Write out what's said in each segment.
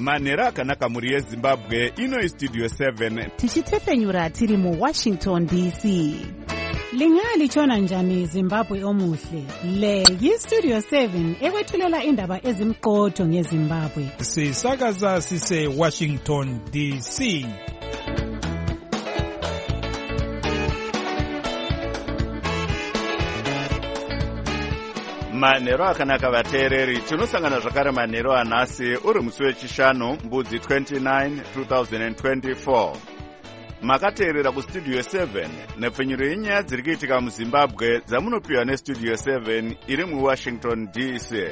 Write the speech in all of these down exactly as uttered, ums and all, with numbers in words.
manhero akanaka mhuri yezimbabwe. Ino Studio seven tichitefenyura tiri mu Washington D C. Lingali chona njani Zimbabwe omuhle. Le yi Studio seven ekwethulela indaba ezimqotho ngeZimbabwe. Sisakaza sise Washington D C. manhero akanaka vateereri. Tinosangana zvakare manhero anhasi uri musi wechishanu mbudzi twenty-nine two thousand twenty-four. Makateerera kustudio seven nepfenyuro yenyaya dziri kuitika muZimbabwe dzamunopiwa nestudio seven iri muWashington D C.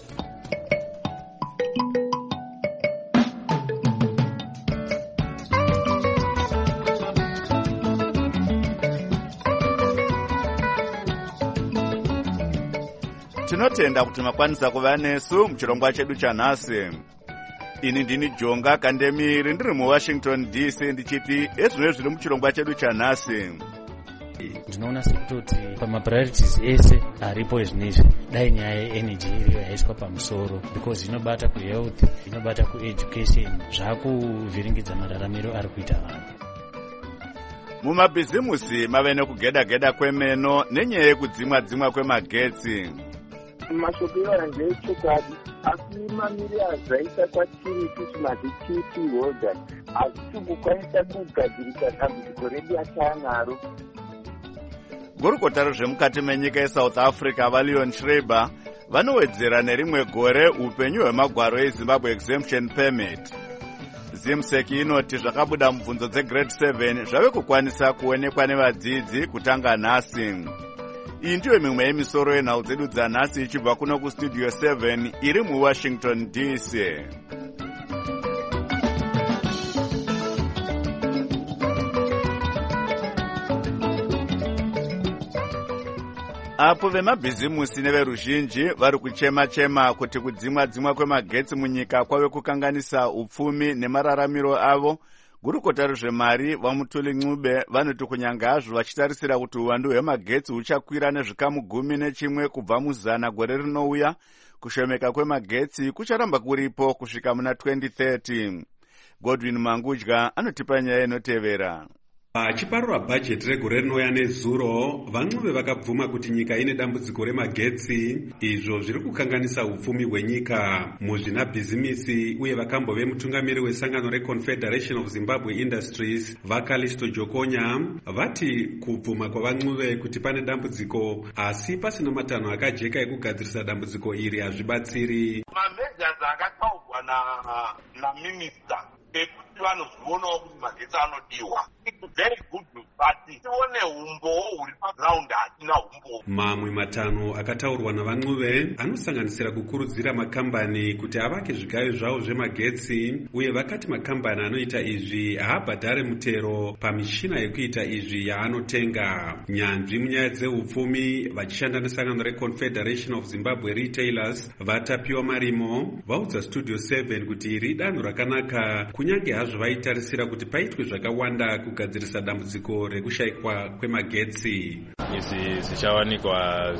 Tinotenda kuti makwanisa kuva nesu muchirongwa chedu chanhasi. Ini ndini Jonga Kandemiri ndiri muWashington D C ndichiti ezvino zviri muchirongwa chedu chanhasi. Ndinoona sekutoti pamapriorities ese aripo ezvinezvi dai nyaya yeenergy iriyo yaiswa pamusoro, because inobata kuhealth, inobata kueducation, zvakuvhiringidza mararamiro ari kuita vanhu. Mumabhizimusi mave nekugeda-geda kwemeno nenyaya yekudzimwa dzimwa kwemagetsi. Mashoko ndechokwadi, asi mamiri azaita kwatiri kuti madhikiti holder hazisi kukwanisa kugadzirisa dambudziko redu achaanaro. Gurukota rezvemukati menyika yeSouth Africa vaLeon Schreiber vanowedzera nerimwe gore upenyu hwemagwaro eZimbabwe exemption permit. Zimsec inoti zvakabuda mubvunzo dzegrade seven zvave kukwanisa kuonekwa nevadzidzi kutanga nhasi. Iyi ndiyo mimwe yemisoro yenhau dzedu dzanhasi ichibva kuno kustudio seven iri muWashington D C. Apo vemabhizimusi neveruzhinji vari kuchema-chema kuti kudzimwa-dzimwa kwemagetsi munyika kwave kukanganisa upfumi nemararamiro avo, gurukota rezvemari vaMutuli Ncube vanoti kunyanga hazvo vachitarisira kuti uwandu hwemagetsi huchakwira nezvikamu gumi nechimwe kubva muzana gore rinouya, kushomeka kwemagetsi kucharamba kuripo kusvika muna twenty thirty. Godwin Mangudya anotipa nyaya inotevera. Achiparura bhajeti regore rinouya nezuro, vaNcube vakabvuma kuti nyika ine dambudziko remagetsi, izvo zviri kukanganisa upfumi hwenyika. Muzvinabhizimisi uye vakambove mutungamiri wesangano reConfederation of Zimbabwe Industries vaKalisto Jokonya vati kubvuma kwavaNcube kuti pane dambudziko asi pasina matanho akajeka ekugadzirisa dambudziko iri hazvibatsiri. Mameasures akataurwa na naminista ekuti vanozvionawo kuti magetsi anodiwa. It's very good news, but tione umbo huri paground hatina umbo. Mamwe matanho akataurwa navaNcube anosanganisira kukurudzira makambani kuti avake zvigayo zvavo zvemagetsi, uye vakati makambani anoita izvi haabhadhare mutero pamishina yekuita izvi yaanotenga. Nyanzvi munyaya dzeupfumi vachishanda nesangano reConfederation of Zimbabwe Retailers vatapiwa marimo vaudza Studio seven kuti iri danho rakanaka, kunyange hazvo vaitarisira kuti paitwe zvakawanda kugadzirisa dambudziko rekushayikwa kwemagetsi. Izvi zvichawanikwa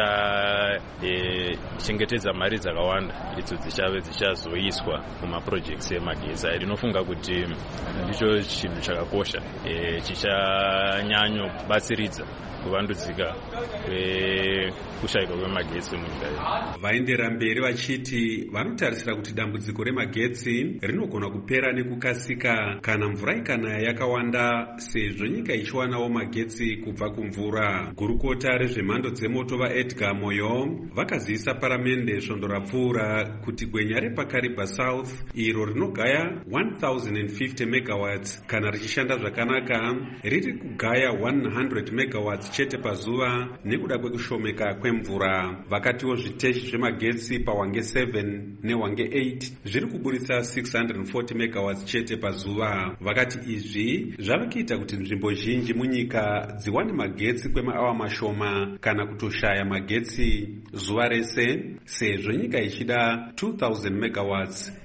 zvichachengetedza e, mari dzakawanda idzo dzichave dzichazoiswa mumaprojects emagetsi. Ndinofunga kuti ndicho chinhu chakakosha e, chichanyanyobatsiridza kuvandudzika kwekushayikwa kwemagetsi munyika yedu. Vaendera mberi vachiti vanotarisira kuti dambudziko remagetsi rinogona kupera nekukasika kana mvura ikanaya yakawanda, sezvo nyika ichiwanawo magetsi kubva kumvura. Gurukota rezvemhando dzemoto vaEdgar Moyo vakaziisa paramende svondo rapfuura kuti gwenya repaKariba South iro rinogaya one thousand fifty megawatts kana richishanda zvakanaka riri kugaya one hundred megawatts chete pazuva nekuda kwekushomeka kwemvura. Vakatiwo zviteshi zvemagetsi paWange seven neWange eight zviri kuburitsa six hundred forty megawatts chete pazuva. Vakati izvi zvava kuita kuti nzvimbo zhinji munyika dziwane magetsi kwemaawa mashoma kana kutoshaya magetsi zuva rese, sezvo nyika ichida two thousand megawatts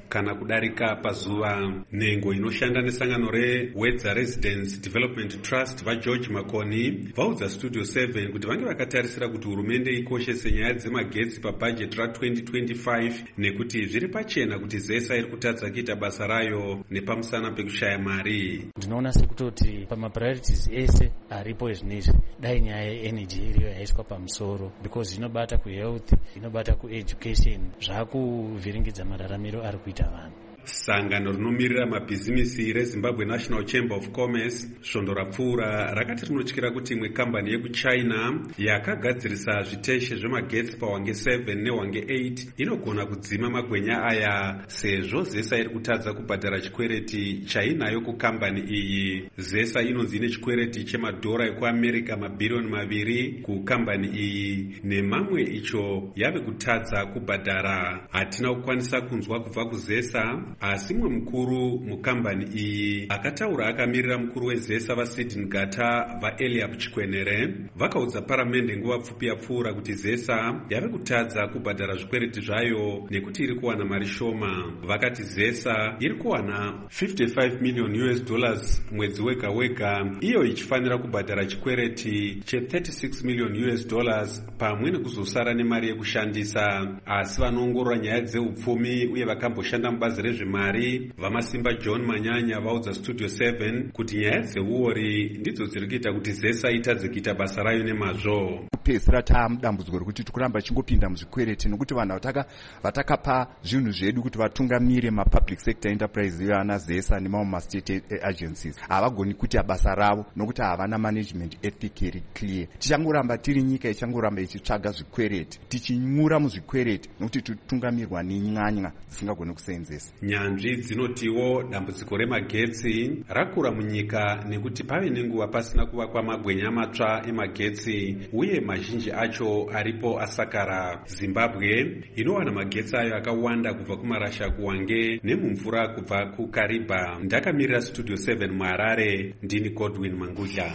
kana kudarika pazuva. Nhengo inoshanda nesangano reWedza Residence Development Trust vaGeorge Makoni vaudza Studio seven kuti vange vakatarisira kuti hurumende ikoshese nyaya dzemagetsi pabhajeti ra-twenty twenty-five nekuti zviri pachena kuti ZESA iri kutadza kuita basa rayo nepamusana pekushaya mari. Ndinoona sekutoti pamapriorities ese aripo zvinezvi dai nyaya yeenergy iriyo yaiswa pamusoro, because inobata kuhealth, inobata kueducation, zvakuvhiringidza mararamiro ari kuita vanhu. Sangano rinomirira mabhizimisi reZimbabwe National Chamber of Commerce svondo rapfuura rakati rinotyira kuti imwe kambani yekuchina yakagadzirisa zviteshe zvemagetsi pawange seven newange eight inogona kudzima magwenya aya sezvo ZESA iri kutadza kubhadhara chikwereti chainayo kukambani iyi. ZESA inonzi ine chikwereti chemadhora ekuAmerica mabhiriyoni maviri kukambani iyi, nemamwe icho yave kutadza kubhadhara. Hatina kukwanisa kunzwa kubva kuZESA, asi mwe mukuru mukambani iyi akataura akamirira mukuru weZESA vaSydney Gata vaEliab Chikwenere vakaudza paramende nguva pfupi yapfuura kuti ZESA yave kutadza kubhadhara zvikwereti zvayo nekuti iri kuwana mari shoma. Vakati ZESA iri kuwana fifty-five million U S dollars mwedzi wega wega, iyo ichifanira kubhadhara chikwereti che thirty-six million U S dollars pamwe nekuzosara nemari yekushandisa. Asi vanoongorora nyaya dzeupfumi uye vakamboshanda mubazi rezvemari vamasimba John Manyanya vaudza Studio seven kuti nyaya dzeuori ndidzo dziri kuita kuti ZESA itadze kuita basa rayo nemazvo. Kupedzisira taamudambudziko rekuti tikuramba chingopinda muzvikwereti nokuti vanhu vatakapa zvinhu zvedu kuti vatungamire mapublic sector enterprise ivana ZESA nemamwe mastate agencies havagoni kuita basa ravo nokuti havana management ethic iri clear. Tichangoramba tiri nyika ichangoramba ichitsvaga zvikwereti, tichinyura muzvikwereti nokuti titungamirwa nenyanya dzisingagoni kuseenzesa. Nyanzvi dzinotiwo dambudziko remagetsi rakura munyika nekuti pave nenguva pasina kuvakwa magwenya matsva emagetsi uye mazhinji acho aripo asakara. Zimbabwe inowana magetsi ayo akawanda kubva kumarasha kuwange nemumvura kubva kuKariba. Ndakamirira Studio seven muHarare, ndini Godwin Mangudla.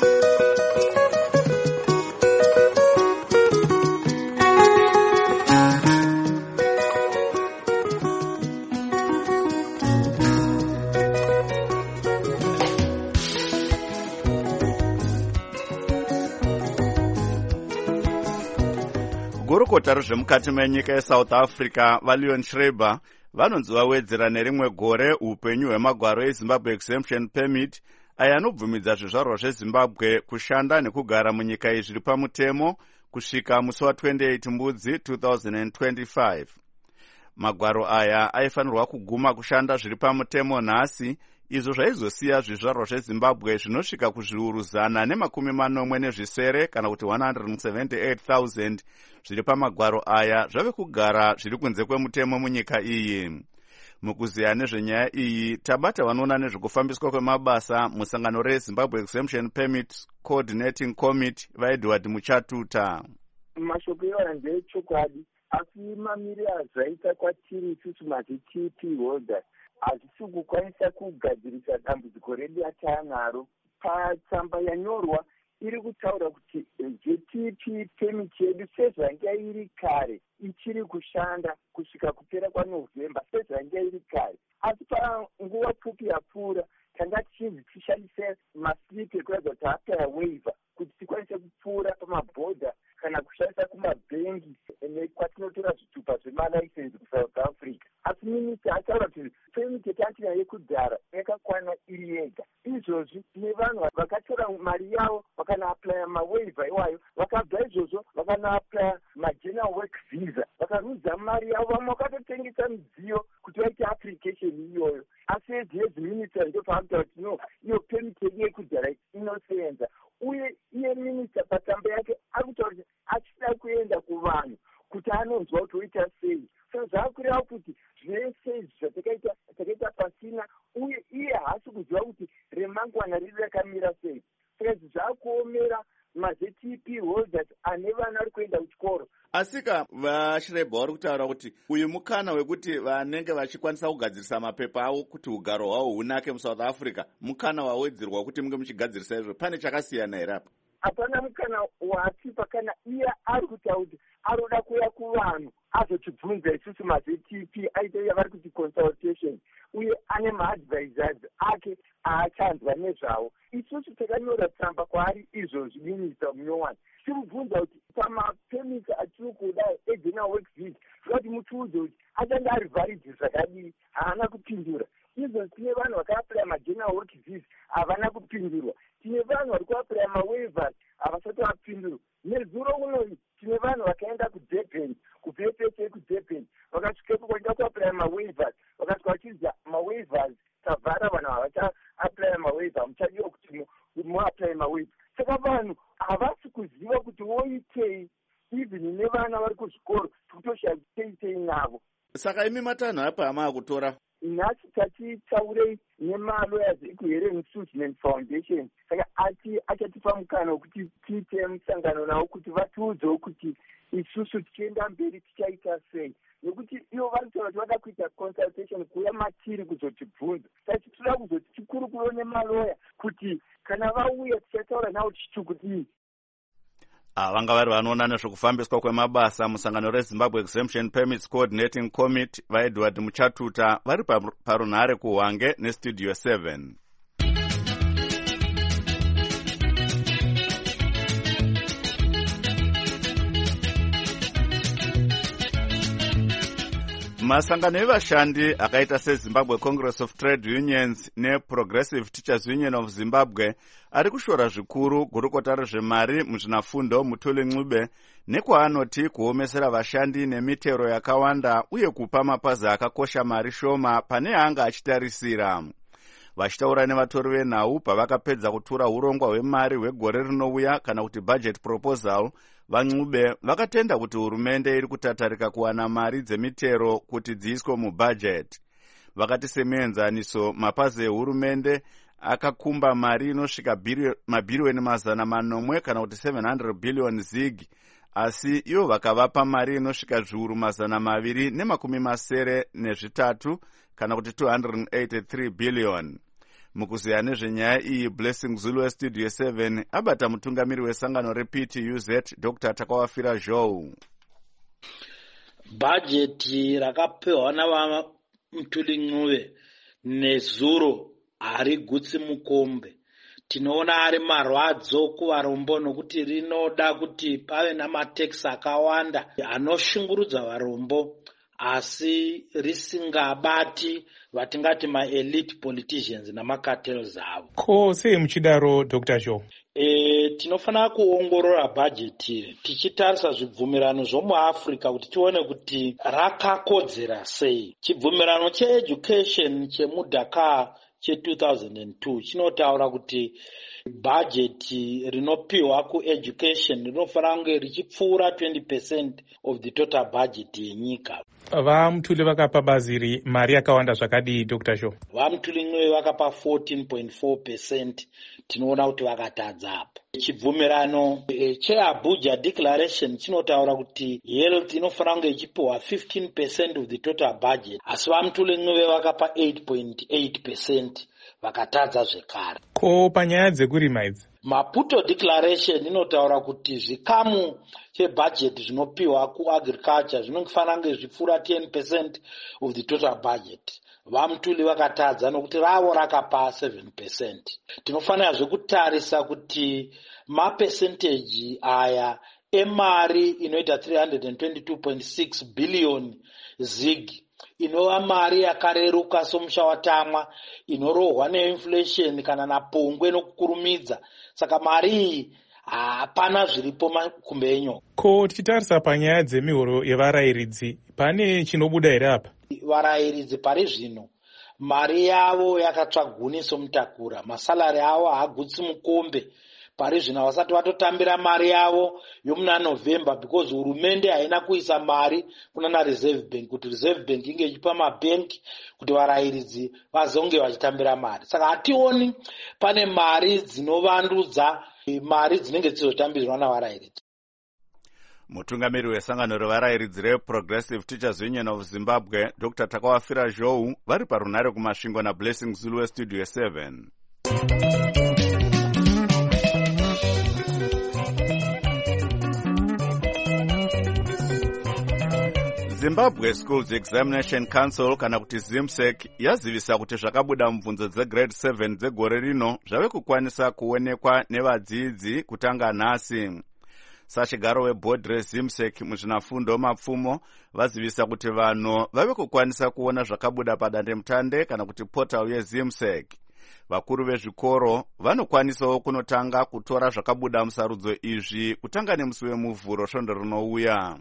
Gurukota rezvemukati menyika yeSouth Africa vaLeon Schreiber vanonzi vawedzera nerimwe gore upenyu hwemagwaro eZimbabwe Exemption Permit aya anobvumidza zvizvarwa zveZimbabwe kushanda nekugara munyika iyi zviri pamutemo kusvika musi wa-twenty-eight Mbudzi two thousand twenty-five. Magwaro aya aifanirwa kuguma kushanda zviri pamutemo nhasi, izvo zvaizosiya zvizvarwa zveZimbabwe zvinosvika kuzviuru zana nemakumi manomwe nezvisere kana kuti one hundred seventy-eight thousand zviri pamagwaro aya zvave kugara zviri kunze kwemutemo munyika iyi. Mukuziya nezvenyaya iyi tabata vanoona nezvekufambiswa kwemabasa musangano reZimbabwe Exemption Permit Coordinating Committee vaEdward Muchatuta. Mashoko iwaya ndeechokwadi, asi mamiriro azvaita kwatiri isusu mazi-T P holders hazvisi kukwanisa kugadzirisa dambudziko redu yataanaro. Patsamba yanyorwa iri kutaura kuti G T P permit yedu sezvanga iri kare ichiri kushanda kusvika kupera kwaNovemba sezvanga iri kare, asi panguva pfupi yapfuura tanga tichinzi tishandise maslip ekuratidza kuti apaya waiver kuti tikwanise kupfuura pamabhodha kana kushandisa kumabhengi kwatinotora zvitupa zvemalicense kuSouth Africa. Asi minista ataura kuti permit yatinayo yekudhara yakakwana iri yega. Izvozvi tine vanhu vakatora mari yavo vakana-aplya mawaiver iwayo, vakabva izvozvo vakana-aplya mageneral work visa, vakarudza mari yavo, vamwe vakatotengesa midziyo kuti vaite application iyoyo. Asi yezi minista ndo paakutaura kuti no, iyo permit yedu yekudhara inosenza. Uye iye minista patsamba yake akutaura kuti achida kuenda kuvanhu kuti anonzwa kuti oita sei. Saka zvaakureva kuti zvese zvatakaita takaita pasina, uye iye haasi kuziva kuti remangwana riri rakamira sei. Saka zvaakuomera mazi-T P holders ane vana vari kuenda kuchikoro. Asika vaShireba vari kutaura kuti uyu mukana wekuti vanenge vachikwanisa kugadzirisa mapepa avo kuti ugaro hwavo hunake muSouth Africa, mukana wawedzerwa kuti munge muchigadzirisa izvo, pane chakasiyana here apa? Hapana mukana watipa kana iye ari kutaura kuti aroda kuuya kuvanhu azotibvunza isusu maze-T P aite yavari kuti consultation uye ane maadvisors ake aachanzwa nezvavo. Isusu takanyora tsamba kwaari izvozvi minista munyowani timubvunza kuti pamapemisi atiri kuda egeneral works visa tikati mutiudze kuti achange ari valid zvakadii, haana kupindura. Izvo tine vanhu vakaaplaya mageneral work visa havana kupindurwa. Tine vanhu vari kuaplaya mawaivers havasati vapindurwa. Nezuro unoyi tine vanhu vakaenda kudurban kupepese kudurban vakasvikepo kwaita kuaplaya mawaivers vakasvika vachidza mawaivers tavhara vanhu havachaaplaya mawaiver muchadiwa kuti muaplaya mawaiver. Saka vanhu havasi kuziva kuti woitei even nevana vari kuzvikoro tikutoshaiteitei navo. Saka imi matanho apa amaakutora nhasi tachitaurei nemalawyers ekuhearing Suitman Foundation. Saka ati achatipa mukana wekuti tiite musangano nawo kuti vatiudzewo kuti isusu tichienda mberi tichaita sei, nekuti ivo varitaura kuti vada kuita consultation kuuya matiri kuzotibvunza. Saka toda kuzoti tikurukuro nemalawyer kuti kana vauya tichataura navo tichiti kudii. vanga vari vanoona nezvekufambiswa kwemabasa musangano reZimbabwe Exemption Permits Coordinating Committee vaEdward Muchatuta vari parunhare kuHwange neStudio seven. Masangano evashandi akaita seZimbabwe Congress of Trade Unions neProgressive Teachers Union of Zimbabwe ari kushora zvikuru gurukota rezvemari muzvinafundo Mutuli Ncube nekwaanoti kuomesera vashandi nemitero yakawanda uye kupa mapazi akakosha mari shoma pane anga achitarisira. Vachitaura nevatori venhau pavakapedza kutura urongwa hwemari hwegore rinouya kana kuti budget proposal, vaNcube vakatenda kuti hurumende iri kutatarika kuwana mari dzemitero kuti dziiswe mubudget. Vakati semuenzaniso mapazi ehurumende akakumba mari inosvika mabhirioni mazana manomwe kana kuti seven hundred billion zig, asi ivo vakavapa mari inosvika zviuru mazana maviri nemakumi masere nezvitatu kana kuti two hundred eighty-three billion. Mukuziya nezvenyaya iyi Blessing Zulu weStudio seven abata mutungamiri wesangano reP T U Z Doctor Takawafira Zhou. Bajeti rakapewa naMutuli Ncube nezuro ari gutsi mukombe. Tinoona ari marwadzo kuvarombo nokuti rinoda kuti pave namateksi akawanda anoshungurudza varombo asi risingabati vatingati maelite politicians namacartels avo. Ko sei muchidaro Doctor Zhou? E, tinofanira kuongorora bhajeti tichitarisa zvibvumirano zvomuAfrica kuti tione kuti rakakodzera sei. Chibvumirano cheeducation chemudhaka che two thousand two chinotaura kuti bhajeti rinopiwa kueducation rinofanira kunge richipfuura twenty percent of the total budget yenyika. VaMutuli vakapa baziri mari yakawanda zvakadii Doctor Zhou? VaMutuli Ncube vakapa fourteen point four percent. Tinoona kuti vakatadza apa. Chibvumirano cheAbuja Declaration chinotaura kuti health inofanira kunge ichipiwa fifteen percent of the total budget, asi VaMutuli Ncube vakapa eight point eight percent, vakatadza zvekare. Ko panyaya dzekurima idzi? Maputo Declaration inotaura kuti zvikamu chebudget zvinopiwa kuagriculture zvinofanira kunge zvipfuura ten percent of the total budget. VaMutuli vakatadza nokuti ravo rakapa seven percent. Tinofanira zvekutarisa kuti mapercentage aya emari inoita three hundred twenty-two point six billion zig inova mari yakareruka somusha watamwa inorohwa neinflation kana napongwe nokukurumidza. Saka mari iyi hapana zviripo makumbe enyoka. Ko tichitarisa panyaya dzemihoro yevarayiridzi pane chinobuda here apa? Varayiridzi pari zvino mari yavo yakatsvaguniso mutakura, masalari avo haagutsi mukombe pari zvino vasati vatotambira mari yavo yomuna November because hurumende haina kuisa mari kuna Reserve Bank kuti Reserve Bank inge ichipa mabhenki kuti varayiridzi vazonge vachitambira mari. Saka hationi pane mari dzinovandudza mari dzinenge dzichizotambirwa navarayiridzi. Mutungamiri wesangano revarayiridzi reProgressive Teachers Union of Zimbabwe Doctor Takawafira Zhou vari parunhare kumasvingo naBlessing Zulu weStudio seven. Zimbabwe Schools Examination Council kana kuti ZIMSEC yazivisa kuti zvakabuda mubvunzo dzegrade seven dzegore rino zvave kukwanisa kuonekwa nevadzidzi kutanga nhasi. Sachigaro webhodhi reZIMSEC muzvinafundo mapfumo vazivisa kuti vanhu vave kukwanisa kuona zvakabuda padandemutande kana kuti portal yeZIMSEC. Vakuru vezvikoro vanokwanisawo kunotanga kutora zvakabuda musarudzo izvi kutanga nemusi wemuvhuro svondo rinouya.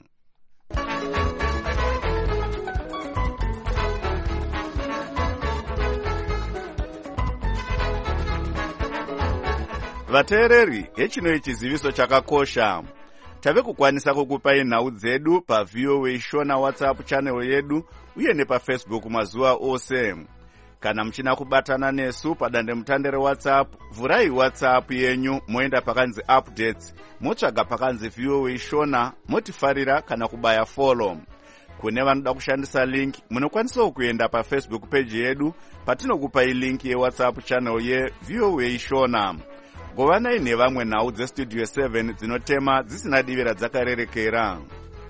Vateereri, hechino chiziviso chakakosha. Tave kukwanisa kukupai nhau dzedu pa V O A Shona WhatsApp channel yedu uye nepa Facebook mazuva ose. Kana mchina kubatana nesu padandemutande reWhatsApp, vurai WhatsApp yenyu moenda pakanzi updates, motsvaga pakanzi V O A Shona, motifarira kana kubaya follow. Kune vanoda kushandisa link, munokwanisawo kuenda pa Facebook page yedu patinokupai link ye WhatsApp channel ye V O A Shona. Govanai nevamwe nhau dzestudio seven dzinotema dzisina divira dzakarerekera.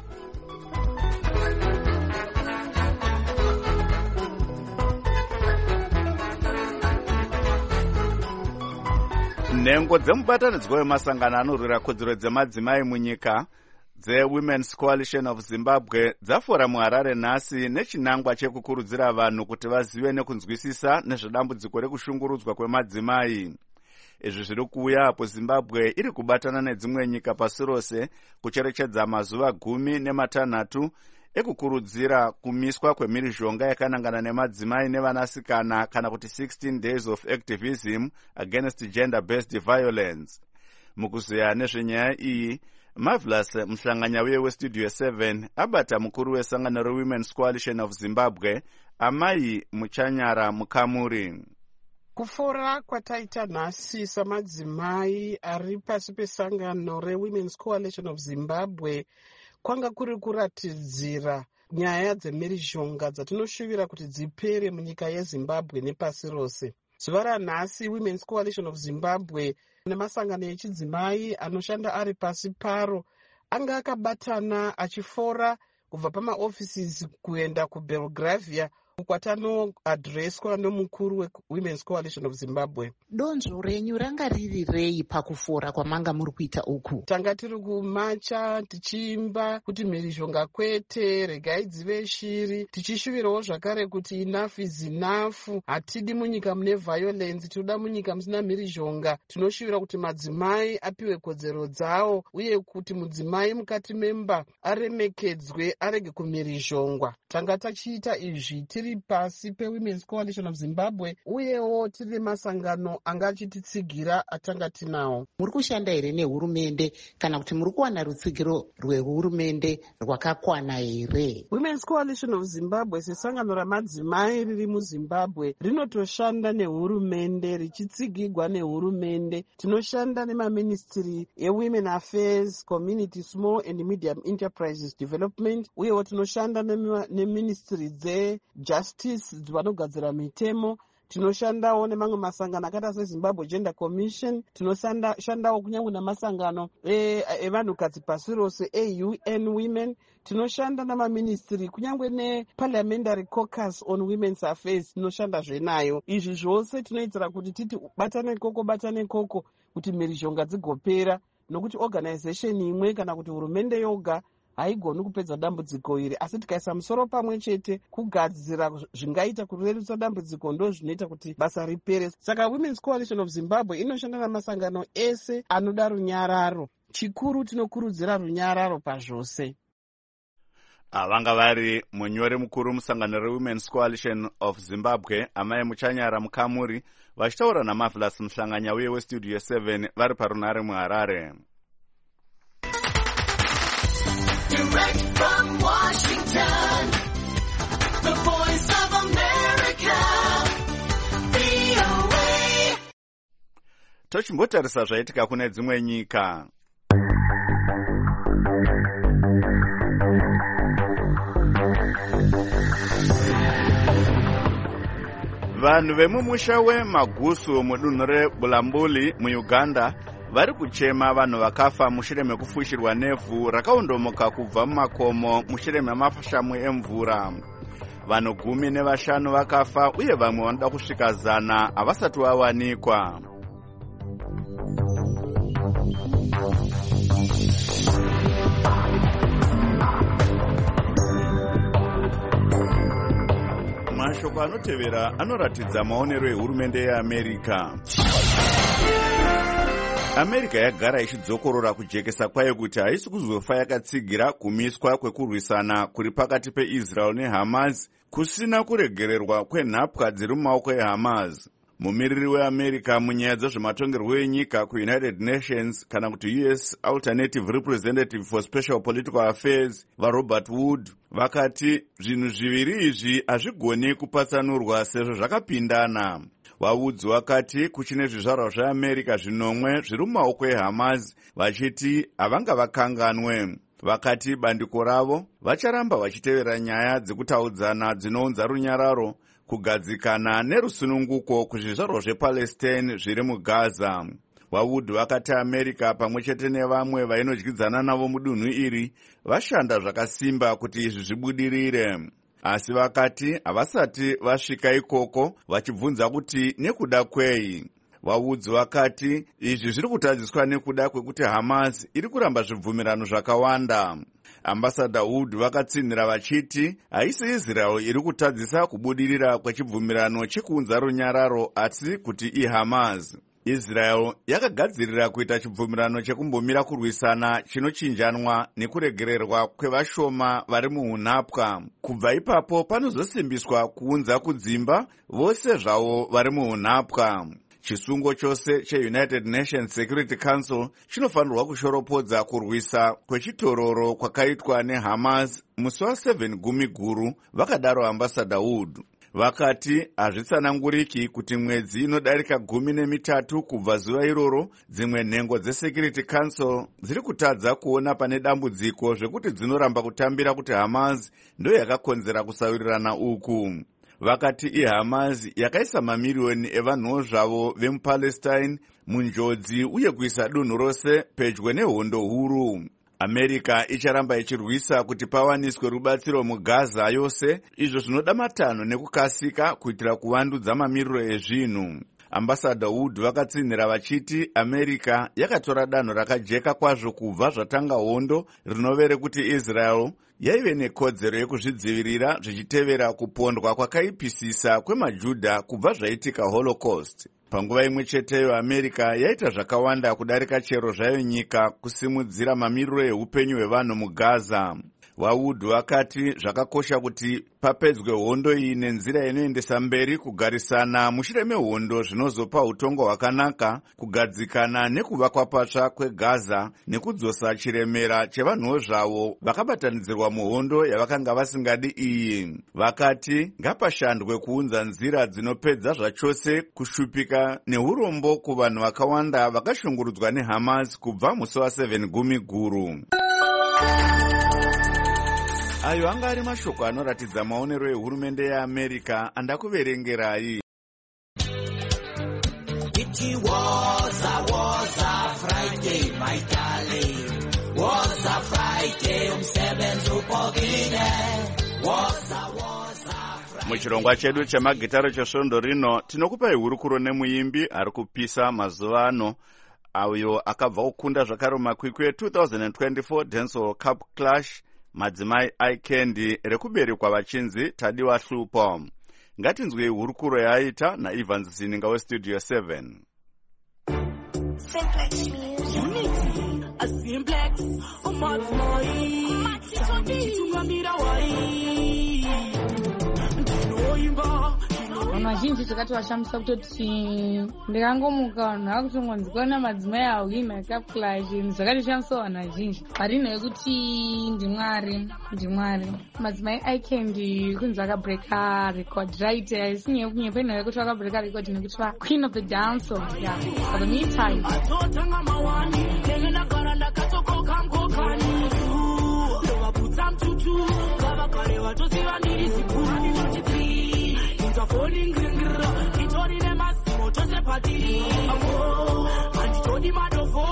Nhengo dzemubatanidzwa wemasangano anorwira kodzero dzemadzimai munyika dzeWomen's Coalition of Zimbabwe dzafora muHarare nhasi nechinangwa chekukurudzira vanhu kuti vazive nekunzwisisa nezvedambudziko rekushungurudzwa kwemadzimai. Izvi zviri kuuya apo Zimbabwe iri kubatana nedzimwe nyika pasi rose kucherechedza mazuva gumi nematanhatu ekukurudzira kumiswa kwemhirizhonga yakanangana nemadzimai nevanasikana kana kuti sixteen days of activism against gender-based violence. Mukuzeya nezvenyaya iyi, Marvelous muhlanganya uye westudio seven abata mukuru wesangano reWomen's Coalition of Zimbabwe, Amai Muchanyara Mukamuri. Kufora kwataita nhasi samadzimai ari pasi pesangano reWomen's Coalition of Zimbabwe kwanga kuri kuratidzira nyaya dzemhirizhonga dzatinoshuvira kuti dzipere munyika yeZimbabwe nepasi rose. Zuva ranhasi Women's Coalition of Zimbabwe nemasangano echidzimai anoshanda ari pasi paro anga akabatana achifora kubva pamaoffices kuenda kuBelgravia kwatanoadhireswa nomukuru weWomen's Coalition of Zimbabwe. Donzvo renyu ranga riri rei pakufora kwamanga muri kuita uku? Tanga tiri kumacha tichiimba kuti mhirizhonga kwete, regai dzive shiri, tichishuvirawo zvakare kuti enough is enough, hatidi munyika mune violence, tinoda munyika musina mhirizhonga. Tinoshuvira kuti madzimai apiwe kodzero dzawo uye kuti mudzimai mukati memba aremekedzwe, arege kumhirizhongwa. Tanga tachiita izvi tiri pasi peWomen's Coalition of Zimbabwe uyewo tiri masangano angachititsigira atanga tinawo. Muri kushanda here nehurumende kana kuti muri kuwana rutsigiro rwehurumende rwakakwana here? Women's Coalition of Zimbabwe sesangano ramadzimai riri muZimbabwe rinotoshanda nehurumende, richitsigirwa nehurumende. Tinoshanda nemaministry eWomen Affairs, Community, Small and Medium Enterprises Development, uyewo tinoshanda neministry dze Justice vanogadzira mitemo. Tinoshandawo nemamwe masangano akaita seZimbabwe Gender Commission. Tinoshandawo kunyange namasangano evanhukadzi pasi rose eU N Women. Tinoshanda namaministry kunyange neParliamentary Caucus on Women's Affairs tinoshanda zvenayo. Izvi zvose tinoitira kuti titi batane koko batane koko kuti mhirizhonga dzigopera, nokuti organization imwe kana kuti hurumende yoga haigoni kupedza dambudziko iri, asi tikaisa musoro pamwe chete kugadzira zvingaita kurerutsa dambudziko ndo zvinoita kuti basa ripere. Saka Women's Coalition of Zimbabwe inoshanda namasangano ese anoda runyararo. Chikuru tinokurudzira runyararo pazvose. Avanga vari munyori mukuru musangano reWomen's Coalition of Zimbabwe, Amai Muchanyara Mukamuri, vachitaura naMarvelous muhlanganya uye westudio seven vari parunare muHarare. Direct from Washington, the voice of America, V O A. Tochimbotarisa zvaitika kune dzimwe nyika. Vanhu vemumusha weMagusu mudunhu reBulambuli muUganda vari kuchema vanhu vakafa mushure mekufushirwa nevhu rakaondomoka kubva mumakomo mushure memafashamu emvura. Vanhu gumi nevashanu vakafa uye vamwe vanoda kusvika zana havasati vawanikwa. Mashoko anotevera anoratidza maonero ehurumende yeAmerika. Amerika yagara ichidzokorora kujekesa kwayo kuti haisi kuzofa yakatsigira kumiswa kwekurwisana kuri pakati peIsrael neHamas kusina kuregererwa kwenhapwa dziri mumaoko eHamas. Mumiriri weAmerika munyaya dzezvematongerwo enyika kuUnited Nations kana kuti U S Alternative Representative for Special Political Affairs vaRobert Wood vakati zvinhu zviviri izvi hazvigoni kupatsanurwa sezvo zvakapindana. Wawudzi wakati kuchine zvizvarwa zveAmerika zvinomwe zviri mumaoko eHamas vachiti havanga vakanganwe. Vakati bandiko ravo vacharamba vachitevera nyaya dzekutaudzana dzinounza runyararo kugadzikana nerusununguko kuzvizvarwa zvePalestine zviri muGaza. Wawud vakati Amerika pamwe chete nevamwe vainodyidzana navo mudunhu iri vashanda zvakasimba kuti izvi zvibudirire. Asi vakati havasati vasvika ikoko vachibvunza kuti nekuda kwei. Wawudzi vakati izvi zviri kutadziswa nekuda kwekuti Hamas iri kuramba zvibvumirano zvakawanda. Ambassador Wood vakatsinhira vachiti haisi Israel iri kutadzisa kubudirira kwechibvumirano chekuunza runyararo asi kuti iHamas. Israel yakagadzirira kuita chibvumirano chekumbomira kurwisana chinochinjanwa nekuregererwa kwevashoma vari muunhapwa. Kubva ipapo panozosimbiswa kuunza kudzimba vose zvavo vari muunhapwa. Chisungo chose cheUnited Nations Security Council chinofanirwa kushoropodza kurwisa kwechitororo kwakaitwa neHamas musi wa7 gumi guru, vakadaro Ambassador Wood. Vakati hazvitsananguriki kuti mwedzi inodarika gumi nemitatu kubva zuva iroro dzimwe nhengo dzeSecurity Council dziri kutadza kuona pane dambudziko zvekuti dzinoramba kutambira kuti Hamas ndo yakakonzera kusawirirana uku. Vakati iHamas yakaisa mamiriyoni evanhuwo zvavo vemuPalestine munjodzi uye kuisa dunhu rose pedyo nehondo huru. Amerika icharamba ichirwisa kuti pawaniswe rubatsiro muGaza yose, izvo zvinoda matanho nekukasika kuitira kuvandudza mamiriro ezvinhu. Ambassador Wood vakatsinhira vachiti Amerika yakatora danho rakajeka kwazvo kubva zvatanga hondo rinovere kuti Israel yaive nekodzero yekuzvidzivirira zvichitevera kupondwa kwakaipisisa kwemaJudha kubva zvaitika Holocaust. Panguva imwe cheteyo Amerika yaita zvakawanda kudarika chero zvayo nyika kusimudzira mamiriro eupenyu hwevanhu muGaza. Wawud vakati zvakakosha kuti papedzwe hondo iyi nenzira inoendesa mberi kugarisana mushure mehondo zvinozopa utongo hwakanaka, kugadzikana nekuvakwa patsva kweGaza nekudzosa chiremera chevanhuwo zvavo vakabatanidzirwa muhondo yavakanga vasingadi iyi. Vakati ngapashandwe kuunza nzira dzinopedza zvachose kushupika neurombo kuvanhu vakawanda vakashungurudzwa neHamas kubva musi wa7 gumi guru. Ayo anga ari mashoko anoratidza maonero ehurumende yeAmerika andakuverengerai. It was a was a Friday, my darling. Was a Friday, umsebenzi upogile. Was a was a Friday. Muchirongwa chedu chemagitaro chesvondo rino tinokupai hurukuro nemuimbi ari kupisa mazuva ano ayo akabva kukunda zvakare mumakwikwi e-twenty twenty-four Dancehall Cup Clash madzimai aikendi rekuberekwa vachinzi Tadiwa Hlupo. Ngatinzwei hurukuro yaaita naIvans Zininga weStudio seven. Simplex Music. Unity, a simplex, a madzimai. Madzimai vanhu vazhinji zvakati vashamisa kutoti ndikangomuka vanhu vakutongonzikona madzimai ahwina Cup Clash. Zvakati shamisa vanhu vazhinji marino yekuti ndimwari ndimwari madzimai aikendi kunzi akabreka record right. Isinye kunyepenha yekuti vakabreka record nekuti va queen of the dance of yeah for the meantime. Falling, it's only the massimo, just a party. And it's only my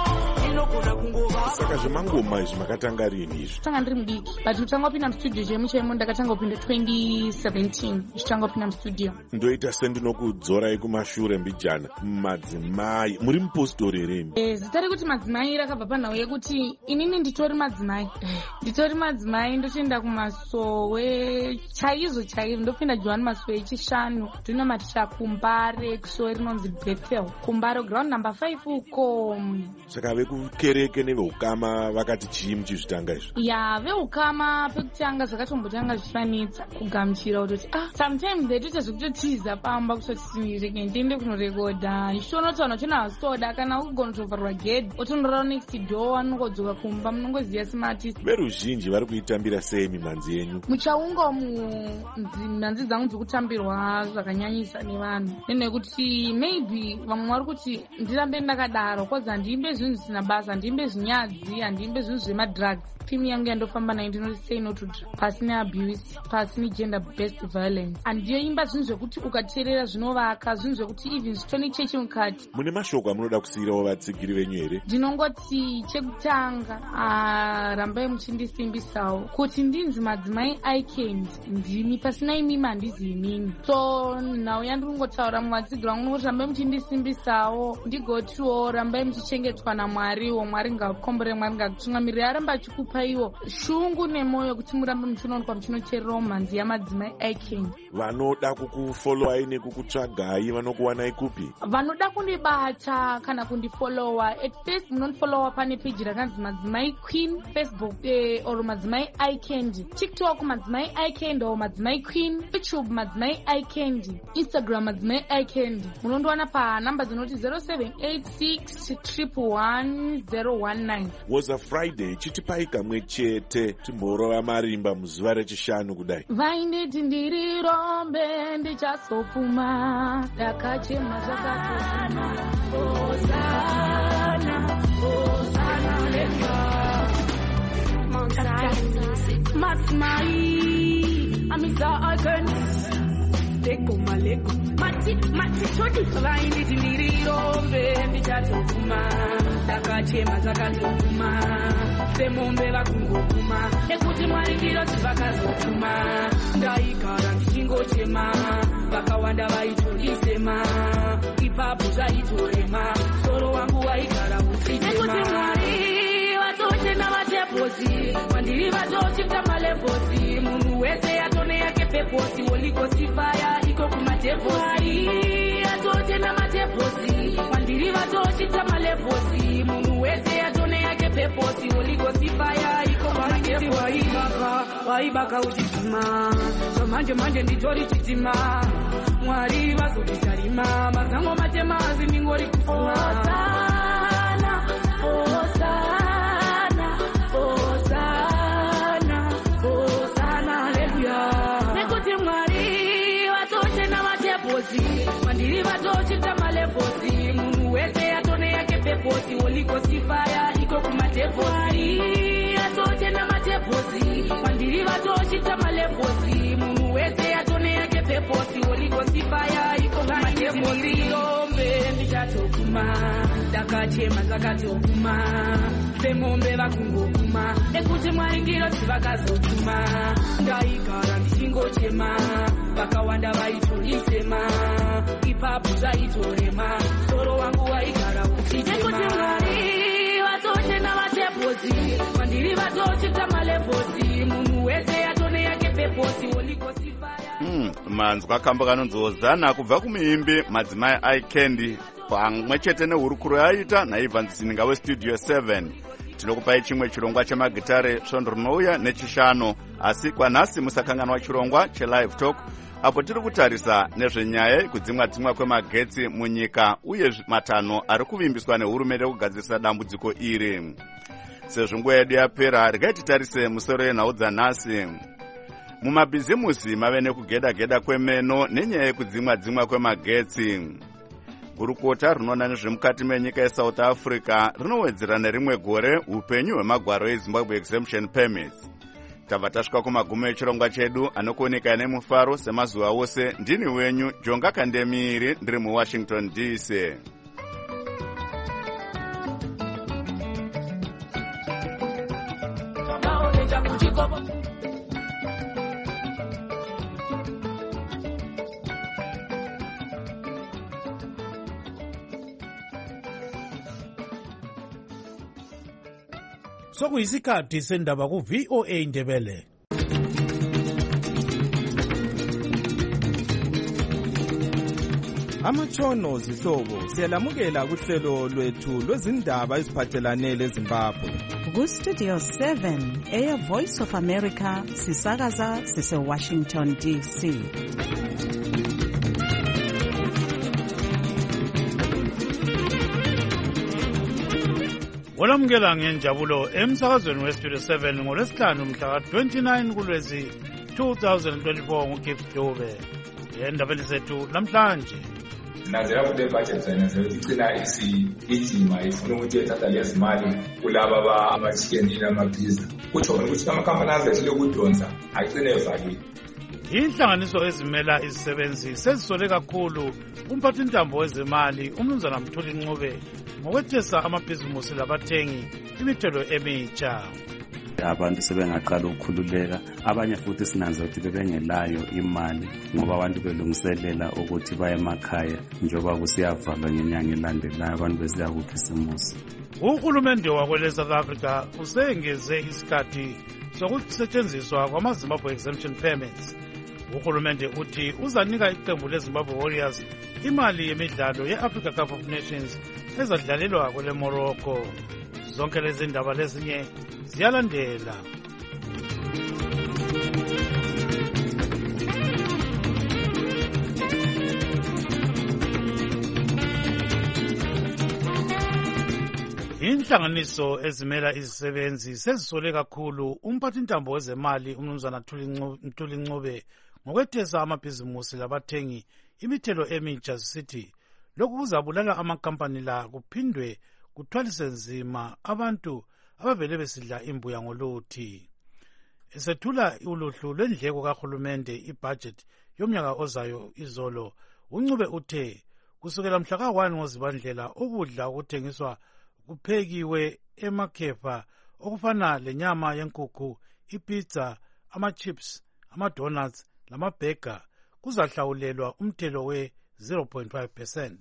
saka zvemangoma izvi makatanga rini izvi? Tanga ndiri mudiki but kutanga kupinda mustudio chemu chemo ndakatanga kupinda twenty seventeen ichitanga kupinda mustudio. Ndoita sendinokudzorai kumashure mbijana. Madzimai muri mupostori remi? Eh, zita rekuti madzimai rakabva panhau yekuti inini nditori madzimai nditori madzimai ndotoenda kumasowe chaizvo chaizvo ndopinda Johan Masowe chishanu ndinamaticha Kumbare kusowe rinonzi Bethel Kumbare ground number five uko. Saka vekukereke neveukama vakati chii muchizvitanga izvo? Ya veukama pekutanga zvakatombotanga zvifanidza kugamuchira kutoti ah sometimes they toita zvekutotiza pamba kutoti rege ndiende kunorekodha ichitonotaura chona hasoda kana ugona kutovharwa gedhi otonorara next door anongodzoka kumba munongoziva sematist. Veruzhinji vari kuitambira sei mimanzi yenyu? Muchaunga mu mhanzi dzangu dzokutambirwa zvakanyanyisa nevanhu nenekuti maybe vamwe vari kuti ndirambe ndakadaro cause handiimbe zvinhu zvisina basa handiimbe zvinyadzi handiimbe zvinhu zvemadrugs. Theme yangu yandofamba nayo ndinoti say no to drugs pasina abuse pasina gender based violence handiyoimba zvinhu zvekuti ukateerera zvinovaka zvinhu zvekuti even zvitoni chechi mukati. Mune mashoko amunoda kusiyirawo vatsigiri venyu here? Ndinongoti chekutanga rambai muchindisimbisawo kuti ndinzi madzimai ikendi ndimi pasina imimi handizi imini. So nhau yandinongotaura muvatsigiri vangu nongoti rambai muchindisimbisawo ndigotiwo rambai muchichengetwa naMwariwo Mwari ngakukombore Mwari ngakutungamirire aramba achikupa iwo shungu nemwoyo kuti murambe muchinoonekwa muchinoteererawo mhanzi yamadzimai ikendi. Vanoda kukufollowai nekukutsvagai vanokuwanai kupi? Vanoda kundibata kana kundifollowa at first munondifollowa pane page rakanzi madzimai queen Facebook eh, or madzimai ikendi TikTok madzimai ikendi or madzimai queen YouTube madzimai ikendi Instagram madzimai ikendi munondiwana panamba dzinoti zero seven eight six triple one zero one nine. Woza Friday chitipai kamwe chete timborova marimba muzuva rechishanu kudai. Vainditi ndiri rombe ndichazopfuma ndakachema zvakatosana Hosanna Hosanna hallelujah Madzimai amisa against lego malego mati mati choti vainditi ndiri rombe ndichazopfuma ndakachema zvakatosana semombe vakungopfuma nekuti Mwari ndinoti vakazopfuma ndaigara ndichingochema vakawanda vaitoisema ipapo zvaitorema soro wangu waigara uchitema nekuti Mwari vatochena vateposi kwandiri vatochita maleposi munhu wese atone yake peposi wolikosifaya iko kumateposi atochena mateposi kwandiri vatochita maleposi munhu wese atone yake peposi wolikosifaya iko kumateposi waibaka waibaka uchitima zvamanje manje nditori chitima Mwari vazotisarima mazango matema azimingori kufuma. Hosanna Hosanna Hosanna Hosanna hallelujah nekuti Mwari vatochena mateposi kwandiri vatochita maleposi munhu wese atone yake peposi wolikosifaya iko kumateposi atochena mateposi kwandiri vatochita maleposi munhu wese atone yake peposi wolikosifaya iko kumateposi rombe ndichatokuma ndakachema zvakatokuma semombe vakungokuma nekuti Mwari ndinoti vakazokuma ndaigara ndichingochema vakawanda vaitoisema ipapo zvaitorema soro wangu waigara uchitema nekuti Mwari vatochena mateposi kwandiri vatochita maleposi munhu wese atone yake peposi wolikosifaya. Hmm, manzwa akambo kanonzi Hosanna kubva kumuimbi madzimai ikendi pamwe chete nehurukuro yaita naibvanzisininga westudio seven. Tinokupai chimwe chirongwa chemagitare svondo rinouya nechishanu asi kwanhasi musakanganwa chirongwa chelive talk apo tiri kutarisa nezvenyaya yekudzimwa dzimwa kwemagetsi munyika uye matanho ari kuvimbiswa nehurumende kugadzirisa dambudziko iri. Sezvo nguva yedu yapera regai titarise musoro yenhau dzanhasi. Mumabhizimusi mave nekugeda-geda kwemeno nenyaya yekudzimwa dzimwa kwemagetsi. Gurukota rinoona nezvemukati menyika yeSouth Africa rinowedzera nerimwe gore upenyu hwemagwaro eZimbabwe exemption permits. Tabva tasvika kumagumo echirongwa chedu anokuoneka nemufaro semazuva ose. Ndini wenyu Jonga Kandemiri ndiri muWashington D C. Sokuyisikhathi sendaba ku V O A Ndebele. Amatshono zihlobo siyalamukela kuhlelo lwethu lwezindaba eziphathelane leZimbabwe. Ku Studio seven Air Voice of America sisakaza sise Washington D C. Olamukela ngenjabulo emsakazweni we Studio seven ngolwesihlanu mhla twenty-nine kuLwezi two thousand twenty-four nguGift Dube. Endabeni zethu namhlanje sinazela ukuthi le-budget sayinazela ukuthi icina isigijima ifuna ukuthi ethatha lezi mali kulaba ama-chicken namaphiza kutsho ukuthi amakhampani azehlule ukudonsa agcine evalile. Inhlanganiso ezimela izisebenzi sezisole kakhulu umphathintambo wezemali uMnumzana Mthuli Ncube ngokwethesa amabhizimusi labathengi imithelo emitsha. Abantu sebengaqala ukukhululeka, abanye futhi sinanza ukuthi bebengelayo imali ngoba abantu belungiselela ukuthi baye emakhaya njengoba kusiyavalwa ngenyanga elandelayo abantu besiya kukhisimusi. Uhulumende wakwele South Africa usengeze isikhathi sokusetshenziswa kwama-Zimbabwe exemption permits. Uhulumende uthi uzanika iqembu leZimbabwe Warriors imali yemidlalo ye-Africa Cup of Nations ezadlalelwa kwele Morocco. Zonke lezi ndaba lezinye ziyalandela. Inhlanganiso ezimela izisebenzi sezisole kakhulu umphathintambo wezemali uMnumzana Mthuli Ncube ngokwethesa amabhizimusi labathengi imithelo emitsha zisithi lokhu kuzabulala amakampani la kuphindwe kuthwalise nzima abantu abavele besidla imbuya ngoluthi. Esethula uluhlu lwendleko kahulumende ibudget yomnyaka ozayo izolo, uNcube uthe kusukela mhla ka one ngoZibandlela ukudla okuthengiswa kuphekiwe emakhefa okufana lenyama yenkukhu, ipizza, ama-chips, ama-donuts lamabhega kuzahlawulelwa umthelo we zero point five percent.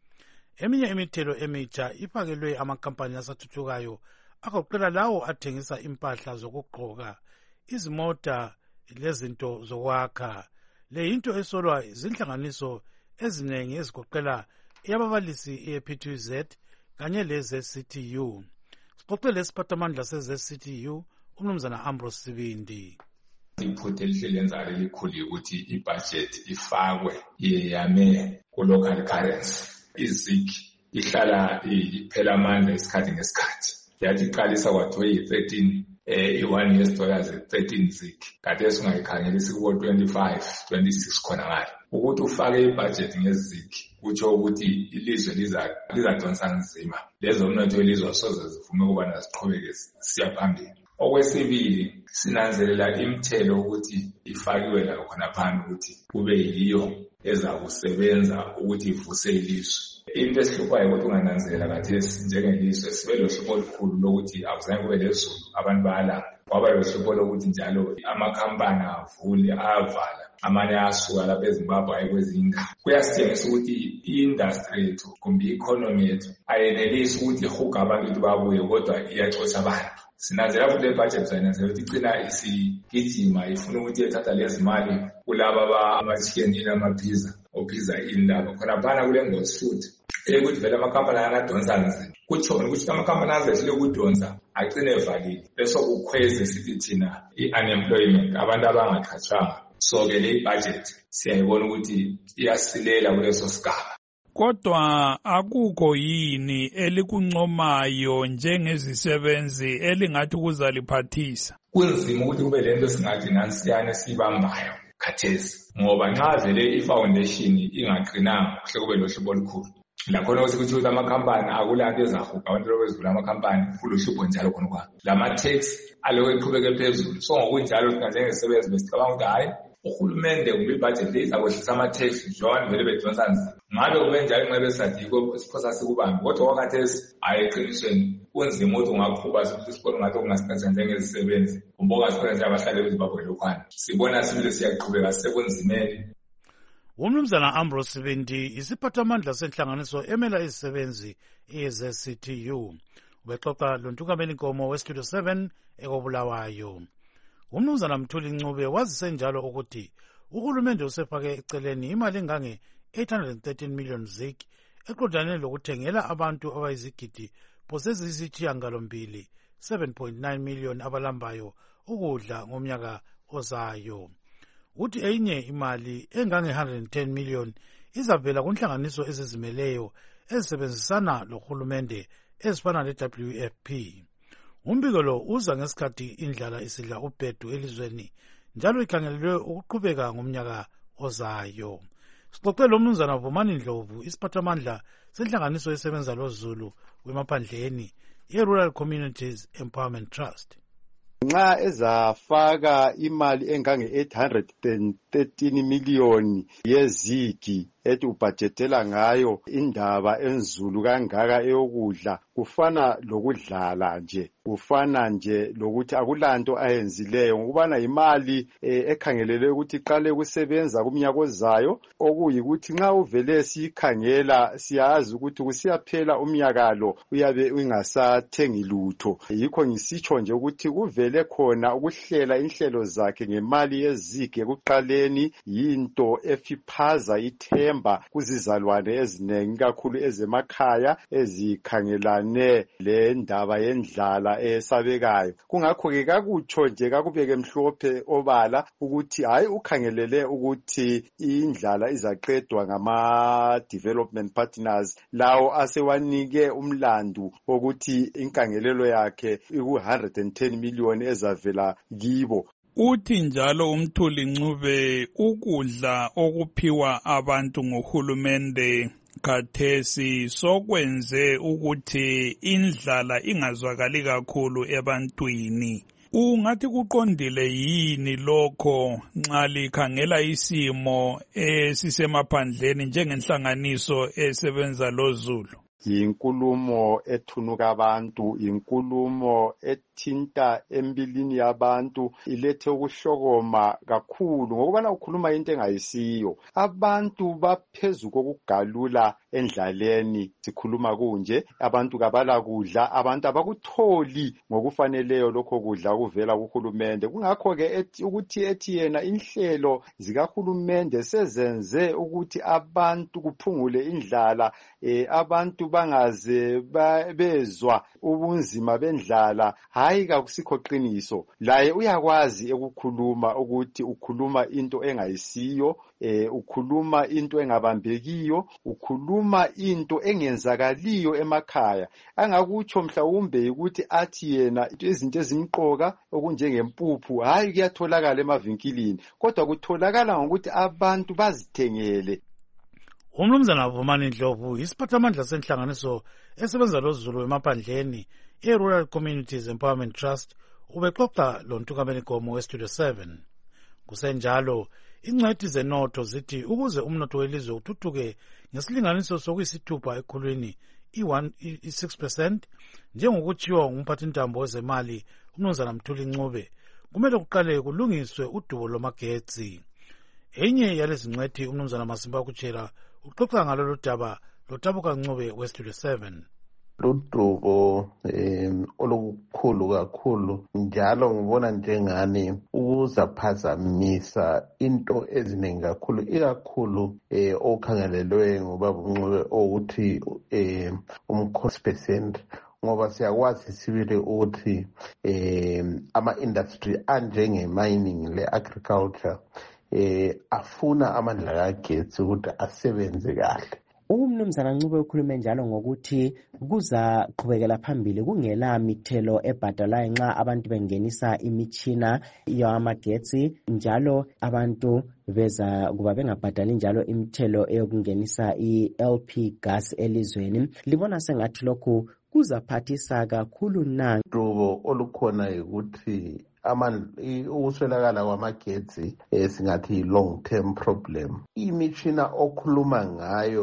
Eminye imithelo emitsha ifakelwe amakampani asathuthukayo agoqela lawo athengisa impahla zokugqoka, izimota lezinto zokwakha. Le yinto esolwa izinhlanganiso ezinengi ezigoqela eyababalisi e-P T Z kanye leze-C T U. Sixoxe lesiphathamandla seze-C T U uMnumzana Ambrose Sibindi. Iphutha elihle lenzayo elikhulu ukuthi ibudget ifakwe iyame ku-local currency. Izik ihlala iphela amandla isikhathi ngesikhathi. Yathi iqalisa kwathiwa iyi-thirteen i-one years dollars thirteen zik. Kade singayikhangelisi kubo twenty-five twenty-six khona ngalo. Ukuthi ufake ibudget ngezik kutsho ukuthi ilizwe lizadonsa nzima. Lezo mnotho elizwe soze zivume ukuba naziqhubeke siya phambili. Okwesibili sinanzelela imithelo ukuthi ifakiwe la khona phambi ukuthi kube yiyo ezakusebenza ukuthi ivuse ilizwe. Into esihluphayo ukuthi ungananzelela kathesi njengelizwe sibe lohlupho olukhulu lokuthi akuzange kube lezulu abantu bayalamba. Kwaba lohlupho lokuthi njalo amakhampani avule ayavala, amanye ayasuka lapha eZimbabwe aye kwezinye indawo. Kuyasitshengisa ukuthi i-industry yethu kumbe i-economy yethu ayenelisi ukuthi ihuga abantu ukuthi babuye kodwa iyaxosha abantu. Sinanzela ukuthi le budget sayinanzela ukuthi icina isigijima ifuna ukuthi ethatha lezi mali kulaba ama-chicken namaphiza ophiza indaba khona phana kule ngozi futhi ukuthi vele amakampani angadonsa nzima. Kutshona ukuthi amakampani azehlule ukudonsa agcine evalile bese kukhweze sithi thina i-unemployment abantu abangaqhatshwanga. So-ke le budget siyayibona ukuthi iyasilela kuleso sigaba. Kodwa akukho yini elikuncomayo njengezisebenzi elingathi kuzaliphathisa? Kunzima ukuthi kube lento singathi nansiyane sibambayo khathesi ngoba nxa vele i-foundation ingaqinanga kuhle kube lohlupho olukhulu. Lakhona ukuthi amakampani akulanto ezahuga abantu lobezivula amakampani kulohlupho njalo khona kwa. Lama-tax aloku eqhubeke phezulu. So ngokunjalo thina njengezisebenzi besicabanga ukuthi hayi uhulumende kumbe ibudget le izakwehlisa ama-tax njengoba vele bedonsa nzima. Ngabe kube njalo nxa besathi yikho siphosa sikubambe kodwa kwakhathesi hayi eqinisweni kunzima ukuthi ungaqhuba isikole ngathi okungasingatha njengezisebenzi umboka sifuna nje abahlali beZimbabwe lokhwana sibona sibile siyaqhubeka sekunzimeni. Umnumzana Ambrose Sibindi isiphathamandla senhlanganiso emela izisebenzi eze C T U ubexoxa lontukameni Nkomo weStudio seven ekobulawayo. Umnumzana Mthuli Ncube wazise njalo ukuthi uhulumende usefake eceleni imali engange eight hundred thirteen million zik eqondane lokuthengela abantu abayizigidi posezizithiyangalombili seven point nine million abalambayo ukudla ngomnyaka ozayo. Uthi enye imali engange one hundred ten million izavela kunhlanganiso ezizimeleyo ezisebenzisana lohulumende ezifana le-W F P. Umbiko lo uza ngesikhathi indlala isidla ubhedu elizweni njalo ikhangelelwe ukuqhubeka ngomnyaka ozayo. Sixoxe lo mnumzana Vumani Ndlovu isiphathamandla senhlanganiso esebenza loZulu wemaphandleni ye-Rural Communities Empowerment Trust. Nxa ezafaka imali engange eight hundred thirteen million yezigi ethi ubhajetela ngayo indaba enzulu kangaka eyokudla kufana lokudlala nje kufana nje lokuthi akulanto ayenzileyo ngokubana imali eh, ekhangelelwe ukuthi iqale kusebenza kumnyaka ozayo okuyikuthi nxa uvele sikhangela siyazi ukuthi kusiyaphela umnyaka lo uyabe ungasathengi lutho. Yikho ngisitsho nje ukuthi kuvele khona ukuhlela inhlelo zakhe ngemali yezigi ekuqaleni yinto efiphaza ithemba kuzizalwane ezinengi kakhulu ezemakhaya ezikhangelane le ndaba yendlala esabekayo. Kungakho ke kakutsho nje kakubeke mhlophe obala ukuthi hayi ukhangelele ukuthi indlala izaqedwa ngama development partners lawo asewanike umlandu ukuthi inkangelelo yakhe iku one hundred ten million ezavela kibo. Uthi njalo uMthuli Ncube ukudla okuphiwa abantu ngohulumende khathesi sokwenze ukuthi indlala ingazwakali kakhulu ebantwini. Ungathi kuqondile yini lokho nxa likhangela isimo esisemaphandleni njengenhlanganiso esebenza loZulu? Yinkulumo ethunuka abantu, inkulumo ethinta embilini yabantu, ilethe ukuhlokoma kakhulu ngokubana ukhuluma into engayisiyo. Abantu baphezulu kokugalula endlaleni sikhuluma kunje, abantu kabala kudla, abantu abakutholi ngokufaneleyo lokho kudla okuvela kuhulumende. Kungakho ke ukuthi ethi yena inhlelo zikahulumende sezenze ukuthi abantu kuphungule indlala, eh, abantu bangaze bezwa ubunzima bendlala. Hayi kakusikho qiniso. Laye uyakwazi ukukhuluma ukuthi ukhuluma into engayisiyo, eh, ukhuluma into engabambekiyo, ukhuluma into engenzakaliyo emakhaya. Angakutsho mhlawumbe ukuthi athi yena izinto ezimqoka okunjengempuphu hayi kuyatholakala emavinkilini, kodwa kutholakala ngokuthi abantu bazithengele. Umnumzana Vumani Ndlovu isiphathamandla senhlanganiso esebenza loZulu emaphandleni e-Rural Communities Empowerment Trust ubexoxa lontukameni Nkomo weStudio seven. Kusenjalo ingcwethi zenotho zithi ukuze umnotho welizwe uthuthuke ngesilinganiso sokuyisithupha ekhulwini i six percent njengokutshiwo ngumphathintambo wezemali umnumzana Mthuli Ncube, kumele kuqale kulungiswe udubo lwamagetsi. Enye yalezi ngcwethi umnumzana Masimba Kutshela uxoxa ngalolu daba loTabuka Ncube weStudio seven. Ludubo um olukhulu kakhulu njalo ngibona njengani ukuzaphazamisa into eziningi kakhulu, ikakhulu eh okhangelelwe ngoba Ncube ukuthi eh umkhosi percent, ngoba siyakwazi sibili ukuthi eh ama-industry anjenge-mining le-agriculture eh afuna amandla kagetsi ukuthi asebenze kahle. Umnumzana Ncube ukhulume njalo ngokuthi kuza qhubekela phambili kungela mithelo ebhadalayo nxa abantu bengenisa imitshina yamagetsi, njalo abantu beza kuba bengabhadali njalo imithelo eyokungenisa i-L P gas elizweni. Libona sengathi lokhu kuzaphathisa kakhulu na? Udubo olukhona ukuthi ukuswelakala kwamagetsi singathi long term problem. Imitshina okhuluma ngayo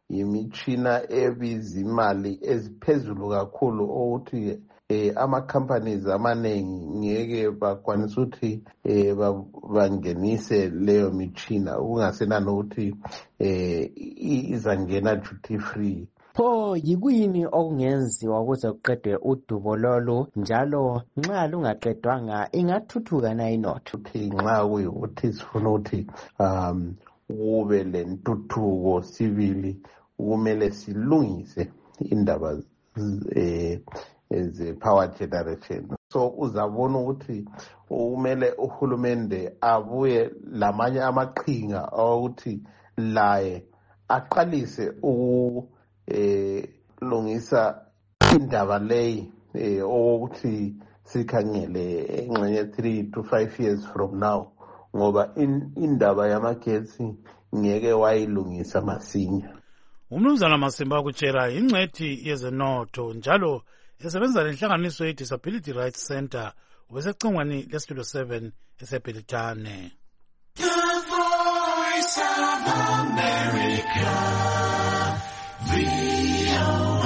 yimitshina ebiza imali eziphezulu kakhulu ukuthi eh ama-companies amaningi ngeke bakwanisa ukuthi eh bangenise leyo mitshina kungasenani ukuthi eh izangena duty free. Pho yikuyini okungenziwa ukuze kuqedwe udubo lolu njalo nxa lungaqedwanga ingathuthuka na inotho? Nxa kuyikuthi sifuna ukuthi um kube lentuthuko sibili kumele silungise indaba eh ze-power generation. So uzabona ukuthi kumele uhulumende abuye lamanye amaqhinga ukuthi laye aqalise u eh lungisa indaba leyi eh ukuthi sikhangele engxenye three to five years from now ngoba indaba yamagetsi ngeke wayilungisa masinya. Umnumzana Masimba kutshela ingcethi yezenotho njalo esebenza lenhlanganiso ye-Disability Rights Center ubesecingweni leStudio seven eseBhelitane. The Voice of America, V O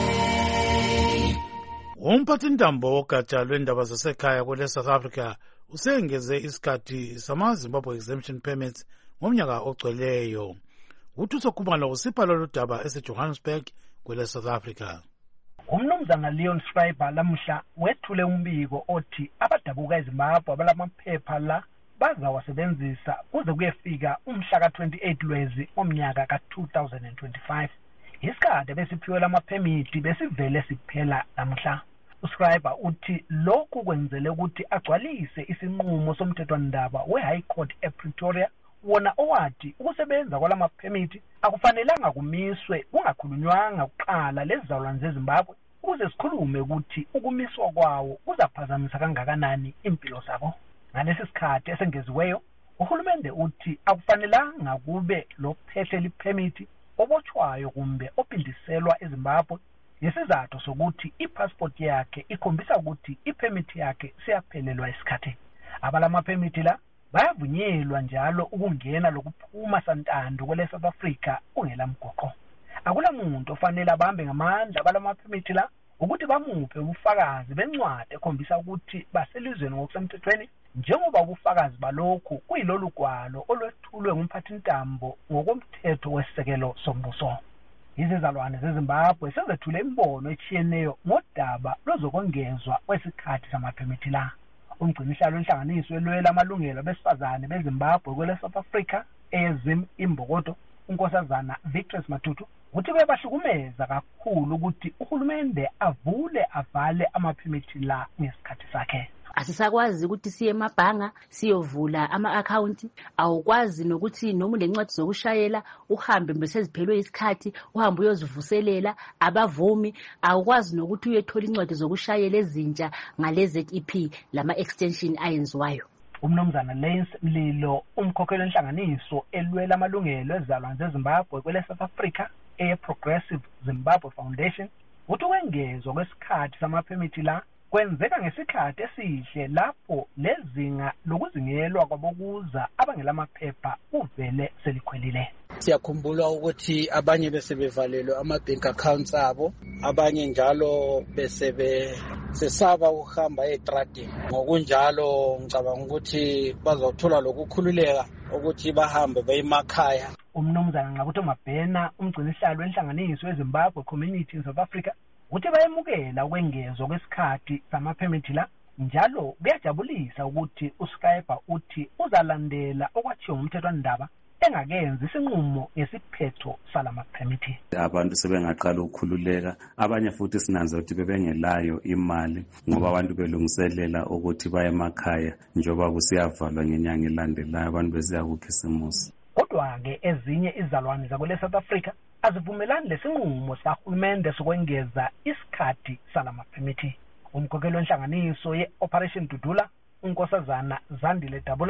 A. Umphathintambo wogatsha lwendaba zasekhaya kwele South Africa usengeze isikhathi sama-Zimbabwe exemption permits ngomnyaka ogcweleyo. Uthuso Khumalo usipha lolu daba eseJohannesburg kwele South Africa. Umnumzana Leon Schreiber lamuhla wethule umbiko othi abadabuka eZimbabwe abalamaphepha la bazawasebenzisa kuze kuyefika umhla ka twenty-eight Lwezi omnyaka ka two thousand twenty-five. Isikhathi besiphiwe lamaphemiti besivele siphela namuhla. uSchreiber uthi lokhu kwenzele ukuthi agcwalise isinqumo somthethwandaba we-High Court ePretoria wona owathi ukusebenza kwalamaphemiti akufanelanga kumiswe kungakhulunywanga kuqala lezizalwane zeZimbabwe ukuze sikhulume ukuthi ukumiswa kwawo kuzaphazamisa kangakanani impilo zabo. Ngalesi sikhathi esengeziweyo uhulumende uthi akufanelanga kube lophethe liphemiti obotshwayo kumbe opindiselwa eZimbabwe ngesizathu sokuthi ipassport yakhe ikhombisa ukuthi iphemiti yakhe siyaphelelwa isikhathi. Abalamaphemiti la bayavunyelwa njalo ukungena lokuphuma santando kwele South Africa ungela mgoqo. Akula muntu ofanele abambe ngamandla abalamaphemiti la ukuthi bamuphe ubufakazi bencwadi ekhombisa ukuthi baselizweni ngokusemthethweni njengoba ubufakazi balokhu kuyilolu gwalo olwethulwe ngumphathintambo ngokomthetho wesisekelo sombuso. Izizalwane zeZimbabwe sezethule imbono etshiyeneyo ngodaba lozokongezwa kwesikhathi samaphemiti la. Umgcinisihlalo wenhlanganiso elwela amalungelo abesifazane beZimbabwe kwele South Africa ezim imbokodo unkosazana Victor's Matutu uthi bebahlukumeza kakhulu ukuthi uhulumende avule avale amaphemiti la ngesikhathi sakhe. Asisakwazi ukuthi siye emabhanga siyovula ama-account, awukwazi nokuthi noma unencwadi zokushayela uhambe beseziphelwe isikhathi uhambe uyozivuselela abavumi, awukwazi nokuthi uyethola incwadi zokushayela ezintsha ngale Z E P lama extension ayenziwayo. Umnumzana Lance Mlilo umkhokheli wenhlanganiso elwela amalungelo ezizalwane zeZimbabwe kwele South Africa e-Progressive Zimbabwe Foundation uthi ukwengezwa kwesikhathi samaphemiti la kwenzeka ngesikhathi esihle lapho lezinga lokuzingelwa kwabokuza abangelamaphepha uvele selikhwelile. Siyakhumbula ukuthi abanye besebevalelwe ama-bank accounts abo, abanye njalo besebe sesaba ukuhamba etradini. Ngokunjalo ngicabanga ukuthi bazothola lokukhululeka ukuthi bahambe bayemakhaya. Umnumzana Nqakuthi Mabhena umgcinisihlalo wenhlanganiso weZimbabwe Community in South Africa uthi bayemukela ukwengezwa kwesikhathi samaphemiti la njalo kuyajabulisa ukuthi uSchreiber uthi uzalandela okwathiwa ngumthethwandaba engakenzi isinqumo ngesiphetho salamaphemiti. Abantu sebengaqala ukukhululeka, abanye futhi sinanza ukuthi bebengelayo imali ngoba abantu belungiselela ukuthi baye emakhaya njengoba kusiyavalwa ngenyanga elandelayo abantu beziya kukhisimusi. Kodwa-ke ezinye izalwane zakwele South Africa azivumelani lesinqumo sahulumende sokwengeza isikhathi salamaphemiti. Umkhokheli wenhlanganiso ye-Operation Dudula unkosazana Zandile Dabula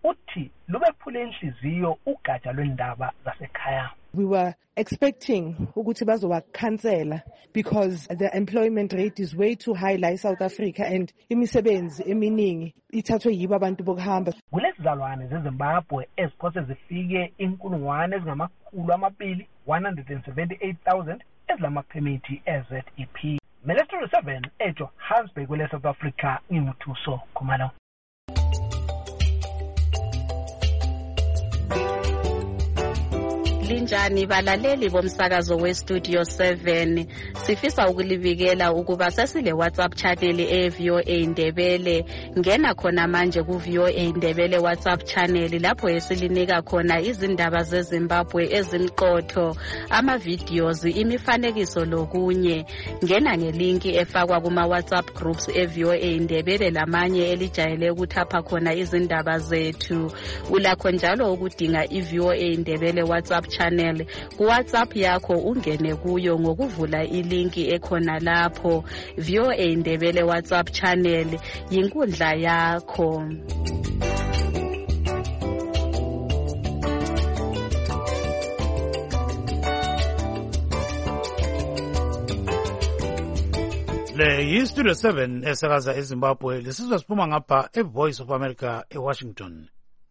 uthi lubephule inhliziyo ugatsha lwendaba zasekhaya. We were expecting ukuthi bazowakhansela because the employment rate is way too high la eSouth Africa and imisebenzi eminingi ithathwe yibo abantu bokuhamba. Kulezi zalwane zeZimbabwe eziphose zifike inkulungwane ezingamakhulu amabili one hundred seventy-eight thousand ezilamaphemithi e-Z E P. Melestro seven eJohannesburg kwele South Africa ngimthuso Khumalo. Linjani balaleli bomsakazo weStudio seven, sifisa ukulibikela ukuba sesile WhatsApp channel e-V O A Ndebele. Ngena khona manje ku-V O A Ndebele WhatsApp channel lapho esilinika khona izindaba zeZimbabwe ezimqotho, ama-videos, imifanekiso lokunye. Ngena ngelinki efakwa kuma-WhatsApp groups e-V O A Ndebele lamanye elijayele ukuthapha khona izindaba zethu. Ulakho njalo ukudinga i-V O A Ndebele WhatsApp channel ku WhatsApp yakho, ungene kuyo ngokuvula ilinki ekhona lapho. V O A Ndebele WhatsApp channel yinkundla yakho. Le yiStudio seven esakaza eZimbabwe, lesizwe siphuma ngapha eVoice of America eWashington.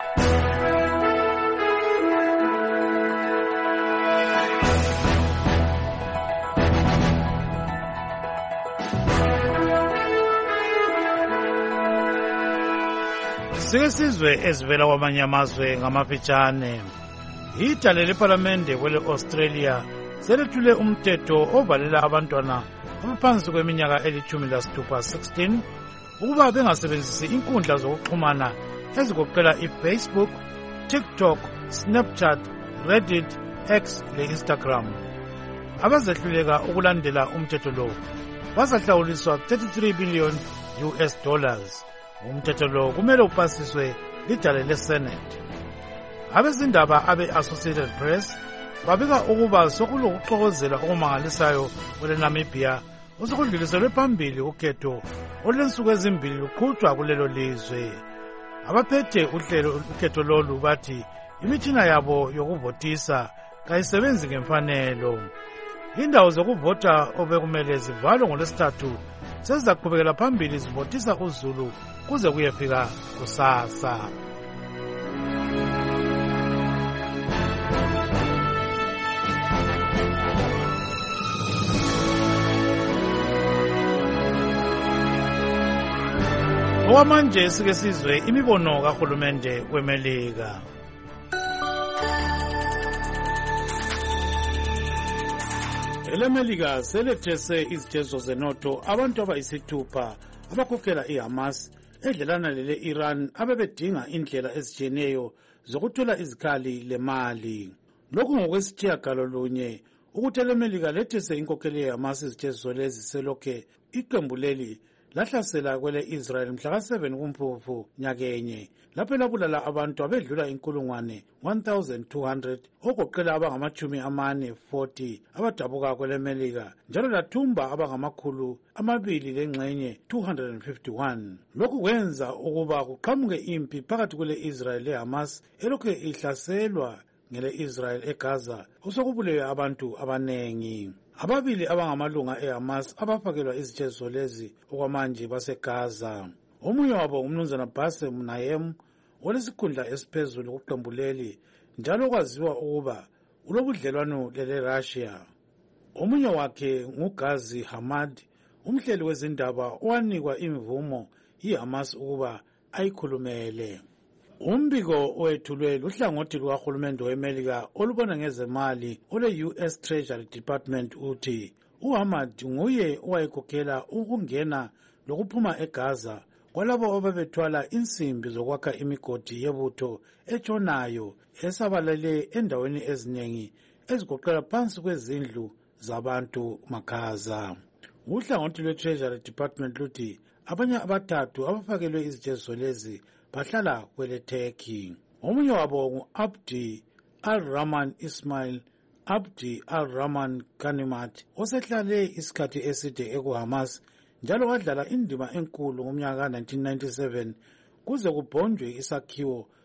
Sike sizwe ezivela kwamanye amazwe ngamafitshane. Idale leParlamente kwele Australia selethule umthetho ovalela abantwana abaphansi kweminyaka elithumi lasithupha sixteen ukuba bengasebenzisi inkundla zokuxhumana ezigoqela iFacebook, TikTok, Snapchat, Reddit, X le-Instagram. Abazehluleka ukulandela umthetho lo bazahlawuliswa thirty-three billion U S dollars. Umthetho lo kumele upasiswe lidale leSenate. Abezindaba abe-Associated Press babika ukuba sokulokuxokozela okumangalisayo kweleNamibia osekudluliselwe phambili ukhetho olulensuku ezimbili luqhutshwa kulelo lizwe. Abaphethe uhlelo ukhetho lolu bathi imitshina yabo yokuvotisa kayisebenzi ngemfanelo. Indawo zokuvota obekumele zivalwe ngolwesithathu sezizaqhubekela phambili zivotisa uZulu kuze kuyefika kusasa. Okwamanje sike sizwe imibono kahulumende weMelika. EleMelika selethese izitezo zenotho abantu abayisithupha abakhokhela iHamas edlelana lele-Iran abebedinga indlela ezitshiyeneyo zokuthola izikhali lemali. Lokhu ngokwesitshiyagalolunye ukuthi eleMelika lethese inkokheli yeHamas izitezo lezi selokhe iqembu leli lahlasela kwele Israel mhla seven kuMfumfu nyakenye lapho labulala abantu abedlula inkulungwane one thousand two hundred ogoqela abangamachumi amane forty abadabuka kwele Melika njalo lathumba abangamakhulu amabili lengxenye two hundred fifty-one. Lokhu kwenza ukuba kuqhamuke impi phakathi kwele Israel leHamas elokhe ihlaselwa ngele Israel eGaza osokubulewe abantu abanengi. Ababili abangamalunga eHamas abafakelwa izitezo lezi okwamanje baseGaza. Omunye wabo umnumzana Bassem Naim olesikhundla esiphezulu kuqembu leli njalo kwaziwa ukuba ulobudlelwano lele-Russia. Omunye wakhe nguGhazi Hamad, umhleli wezindaba owanikwa imvumo yiHamas ukuba ayikhulumele. Umbiko owethulwe luhlangothi lukahulumende weMelika olubona ngezemali ole-U S Treasury Department uthi uHamad nguye owayekhokhela ukungena lokuphuma eGaza kwalabo ababethwala insimbi zokwakha imigodi yebutho etshonayo esabalele endaweni eziningi ezigoqela phansi kwezindlu zabantu maKhaza. Uhlangothi lwe-Treasury Department luthi abanye abathathu abafakelwe izitezo lezi bahlala kwele Turkey. Omunye wabo ngu-Abdi al-Rahman Ismail Abdi al-Rahman Ganimat osehlale isikhathi eside ekuHamas njalo wadlala indima enkulu ngomnyaka nineteen ninety-seven kuze kubhonjwe isakhiwo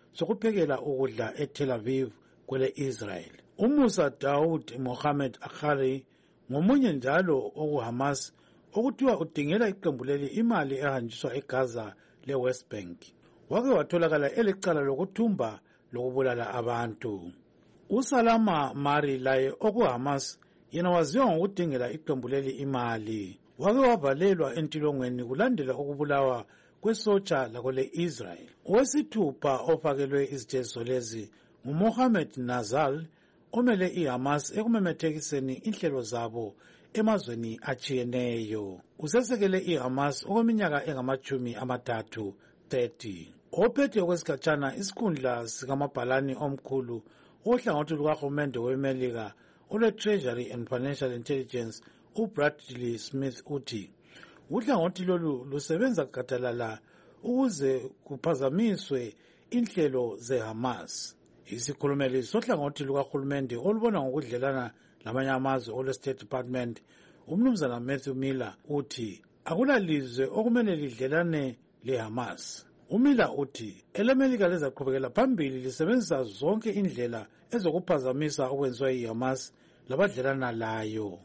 sokuphekela ukudla eTel Aviv kwele Israel. Umusa Daud Mohammed Akhari ngomunye njalo okuHamas okuthiwa udingela iqembu leli imali ehanjiswa eGaza leWest Bank. Wake watholakala elecala lokuthumba lokubulala abantu. USalama Mari laye okuHamas yena waziwa ngokudingela iqembu leli imali. Wake wavalelwa entilongweni kulandela ukubulawa kwesotsha lakole Israel. Owesithupha ofakelwe izijeziso lezi nguMohammed Nazal omele iHamas ekumemethekiseni inhlelo zabo emazweni achiyeneyo. Usesekele iHamas okweminyaka engamachumi amathathu thirty. Ophethe kwesikhatshana isikhundla sikamabhalani omkhulu ohlangothi lukahulumende weMelika olwe-Treasury and Financial Intelligence uBradley Smith uthi uhlangothi lolu lusebenza gadalala ukuze kuphazamiswe inhlelo zeHamas. Isikhulumeli sohlangothi lukahulumende olubona ngokudlelana lamanye amazwe olwe-State Department umnumzana Matthew Miller uthi akulalizwe okumele lidlelane leHamas. uMiller uthi elemelika lezaqhubekela phambili lisebenzisa zonke indlela ezokuphazamisa okwenziwa yiHamas labadlelana layo.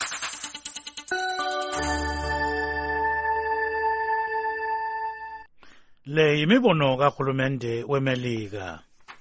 Le yimibono kahulumende weMelika.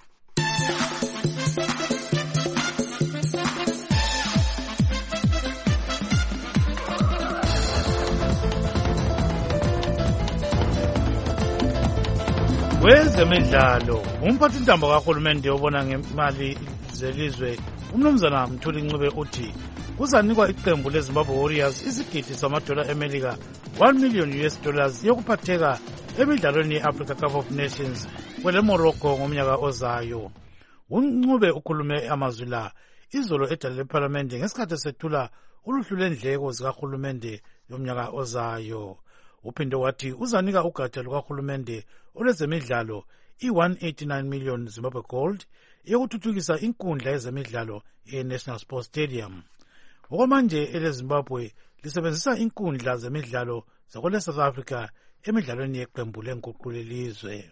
Kwezemidlalo umphathintambo kahulumende obona ngemali zelizwe umnumzana Mthuli Ncube uthi kuzanikwa iqembu leZimbabwe Warriors isigidi samadola eMelika one million U S dollars yokuphatheka emidlalweni ye-Africa Cup of Nations kwele Morocco ngomnyaka ozayo. uNcube ukhulume amazwi la izolo edale leParliament ngesikhathi esethula uluhlu lwendleko zikahulumende yomnyaka ozayo. Uphinde wathi uzanika ugatsha lukahulumende olwezemidlalo i-one hundred eighty-nine million Zimbabwe gold yokuthuthukisa inkundla yezemidlalo e-National Sports Stadium. Okwamanje eleZimbabwe lisebenzisa inkundla zemidlalo zakwele South Africa emidlalweni yeqembu lenguqulo lelizwe.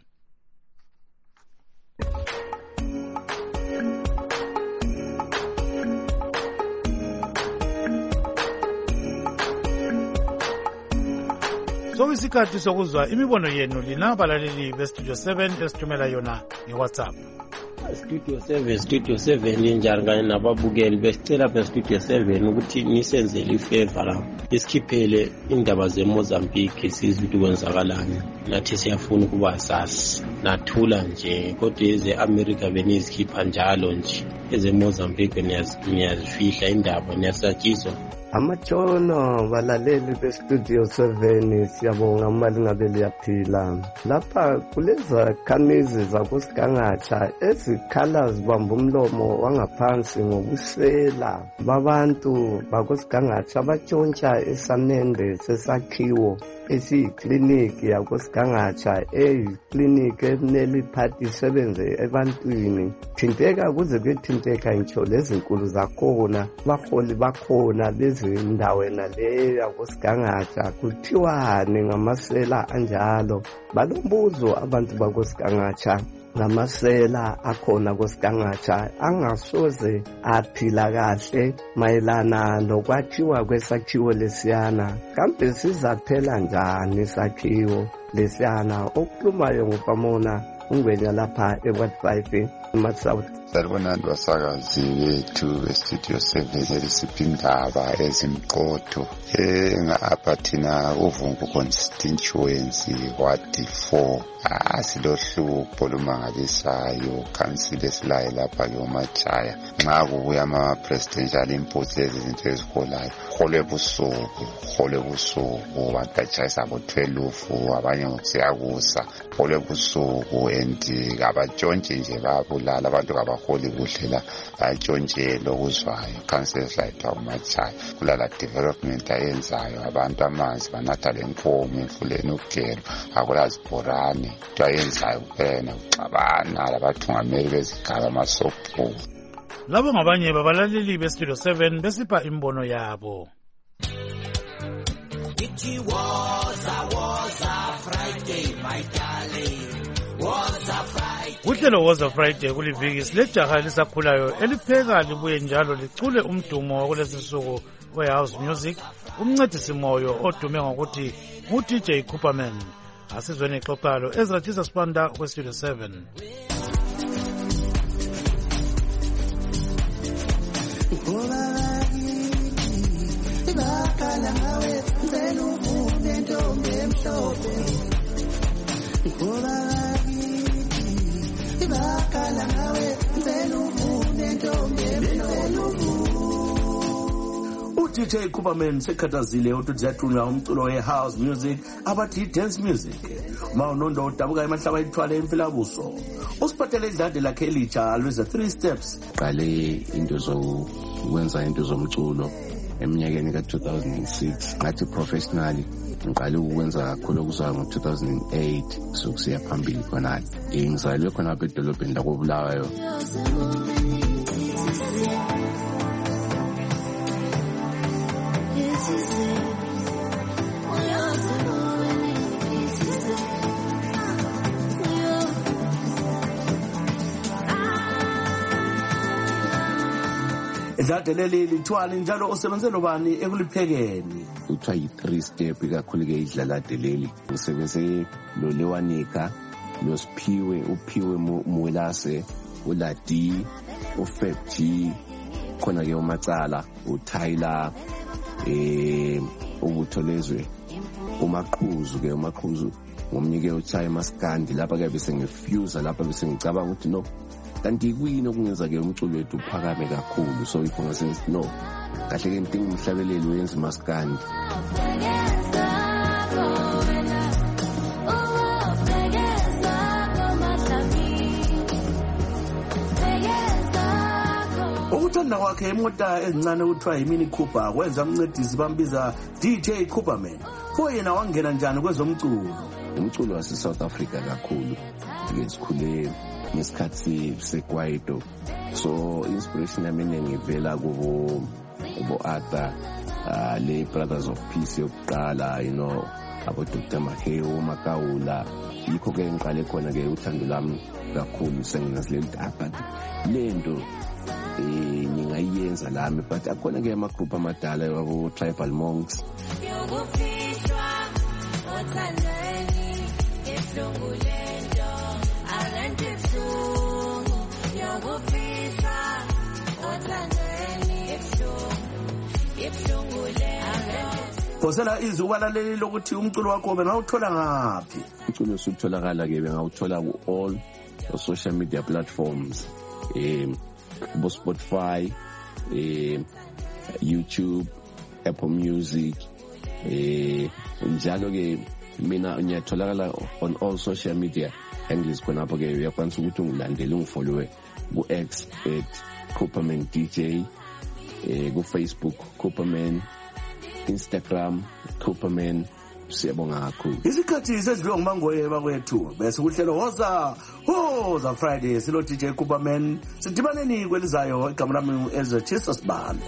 Sokuyisikhathi sokuzwa imibono yenu lina balaleli bestudio seven esithumela yona ngeWhatsApp. Studio seven Studio seven injani kanye nababukeli besicela bestudio seven ukuthi nisenzele ifavor la isikhiphele indaba zeMozambique sizwe ukuthi kwenzakalani. Nathi siyafuna ukuba sasi nathula nje kodwa eze-America benizikhipha njalo nje eze-Mozambique niyazifihla indaba niyasatshizwa. Amatshono balaleli bestudio seven siyabonga mali ngabe liyaphila. Lapha kuleza khamizi zakusigangatsha ezikhala zibamba umlomo wangaphansi ngokusela babantu bakusigangatsha abatshontsha esamende sesakhiwo esiyikliniki yakusigangatsha eyikliniki ekumele iphathi isebenze ebantwini. Thinteka kuze kuyethinteka ngitsho lezinkulu zakhona abaholi bakhona bezindawo naleyo yakusigangatsha kuthiwani ngamasela anjalo. Balombuzo abantu bakusigangatsha ngamasela akhona kusigangatsha angasoze aphila kahle mayelana lokwathiwa kwesakhiwo lesiyana. Kambe sizaphela njani isakhiwo lesiyana? Okukhulumayo ngupamona ungwenya lapha eWard five eMatsouth. Salibonani basakazi bethu bestudio seven elisipha indaba ezimqotho nga-apha thina uvungu constituency ward four. Asilohlupho lumangalisayo khansile esilayo lapha-ke uMajaya nxa kubuya ama-presidential impost lezi zinto eziholayo hole ebusuku hole ebusuku abantu batshayisa bo-twelve abanye ngokusiyakusa hole ebusuku and kabatshontshe nje bayabulala abantu kabaholi kuhle la batshontshe lokuzwayo khansile esilayo uMajaya kulala development ayenzayo abantu amanzi banatha lenkomo emfuleni ugero akulazibhorane twayenzayo kuphela uxabana labathungameli bezigaba amasobho. Labo ngabanye babalaleli bestudio seven besipha imbono yabo. It was a was a Friday my darling was a Friday. kuhlelo Woza Friday kuliviki silejaha elisakhulayo elipheka libuye njalo licule umdumo wakulesi suku we-house music, umncedisi moyo odume ngokuthi ngu-D J Cooperman. Asizweni ixoxalo Ezra Jesus Banda kweStudio seven. U-D J Cooperman sekhathazile ukuthi yathula umculo we-house music abathi dance music. Ma unondo udabuka emahlaba ithwale emfilabuso. Usiphathele idlade lakhe elitsha lweza three steps. Qale into zokwenza into zomculo eminyakeni ka two thousand six ngathi professionally ngiqale ukwenza kakhulu okusuka ngo two thousand eight sokusiya phambili khona. Ngizalwe khona apha edolobheni lakoBulawayo. Idlade leli lithwala njalo usebenzele bani ekuliphekeni? Kuthiwa yi-three step kakhulu ke idlalade leli. Ngisebenze lo Lewanika, lo Siphiwe, uPhiwe Mwelase, uLadi, uFab G, khona ke uMacala, uTyler, eh ubutholezwe, uMaqhuzu ke uMaqhuzu ngomnike uChai Maskandi lapha ke bese ngifuse lapha bese ngicabanga ukuthi no kanti kuyini okungenza ke umculo wethu uphakame kakhulu, so iphonga sense no kahle ke intinga umhlabeleli wenza Maskandi. Ukuthanda kwakhe imota ezincane kuthiwa yimini Cooper kwenza umncedisi bambiza D J Cooperman. Pho yena wangena njani kwezomculo? Umculo wase South Africa kakhulu ngesikhule ngesikhathi sekwaito, so inspiration yami ngivela kubo kubo Arthur, uh, le Brothers of Peace yokuqala, you know, abo Doctor Maheo Makawula. Yikho ke ngiqale khona ke uthando lami kakhulu senginazileli apha lento eh ngingayenza lami, but akhona ke ama group amadala wabo Tribal Monks. Phosela izwi ubalaleli lokuthi umculo wakho bengawuthola ngaphi? Umculo usutholakala ke bengawuthola ku all social media platforms, eh bo Spotify, eh YouTube, Apple Music, eh njalo ke mina ngiyatholakala on all social media handles khona apho ke uyakwanisa ukuthi ungilandele ungifollowe ku X at Cooperman D J, eh ku Facebook Cooperman, Instagram Cooperman. Siyabonga kakhulu. Isikhathi sedliwe ngumangoye bakwethu bese kuhlelo Woza Woza Friday silo D J Cooperman. Sidibaneni kwelizayo igama lami Ezra Jesus Banda.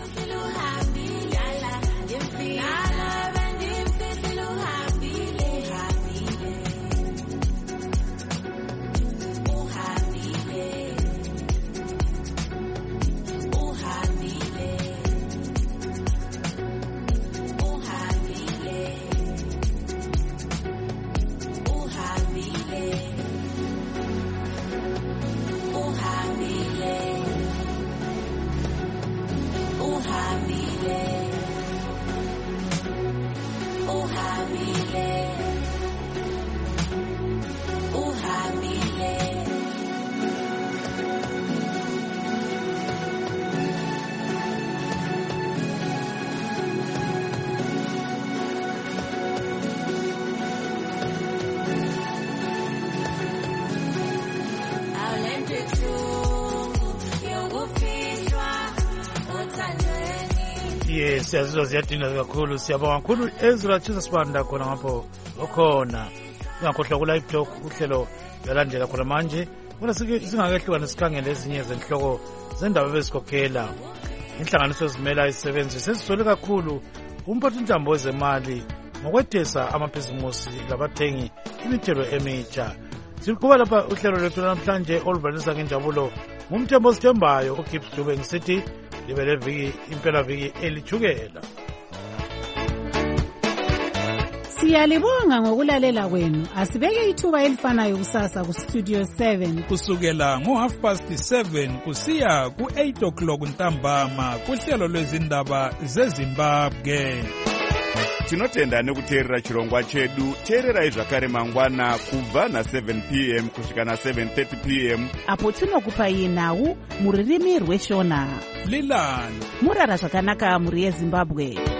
Yes, siyazizwa ziyadinga kakhulu. Siyabonga kakhulu Ezra Jesus Banda khona ngapho okhona. Ngakhohlwa ku live talk uhlelo yalandela khona manje. Bona singakehlukana sikhangele ezinye zenhloko zendaba bezikhokhela. Inhlanganiso ezimela isebenzi sesisole kakhulu umphathi intambo wezemali ngokwethesa amabhizimusi labathengi imithelo emitsha. siqhuba lapha uhlelo lwethu namhlanje oluvalisa ngenjabulo ngumthembo sithembayo uGibbs Dube ngisithi libe leviki impelaviki elithukela. Siyalibonga ngokulalela kwenu. Asibeke ithuba elifanayo kusasa ku Studio seven kusukela ngo half past seven kusiya ku eight o'clock ntambama kuhlelo lwezindaba zeZimbabwe. Tinotenda nekuteerera chirongwa chedu. Teererai zvakare mangwana kubva na seven p m kusvika na seven thirty p m apo tinokupai nhau muririmi rweshona. Lilani murara zvakanaka muri yeZimbabwe.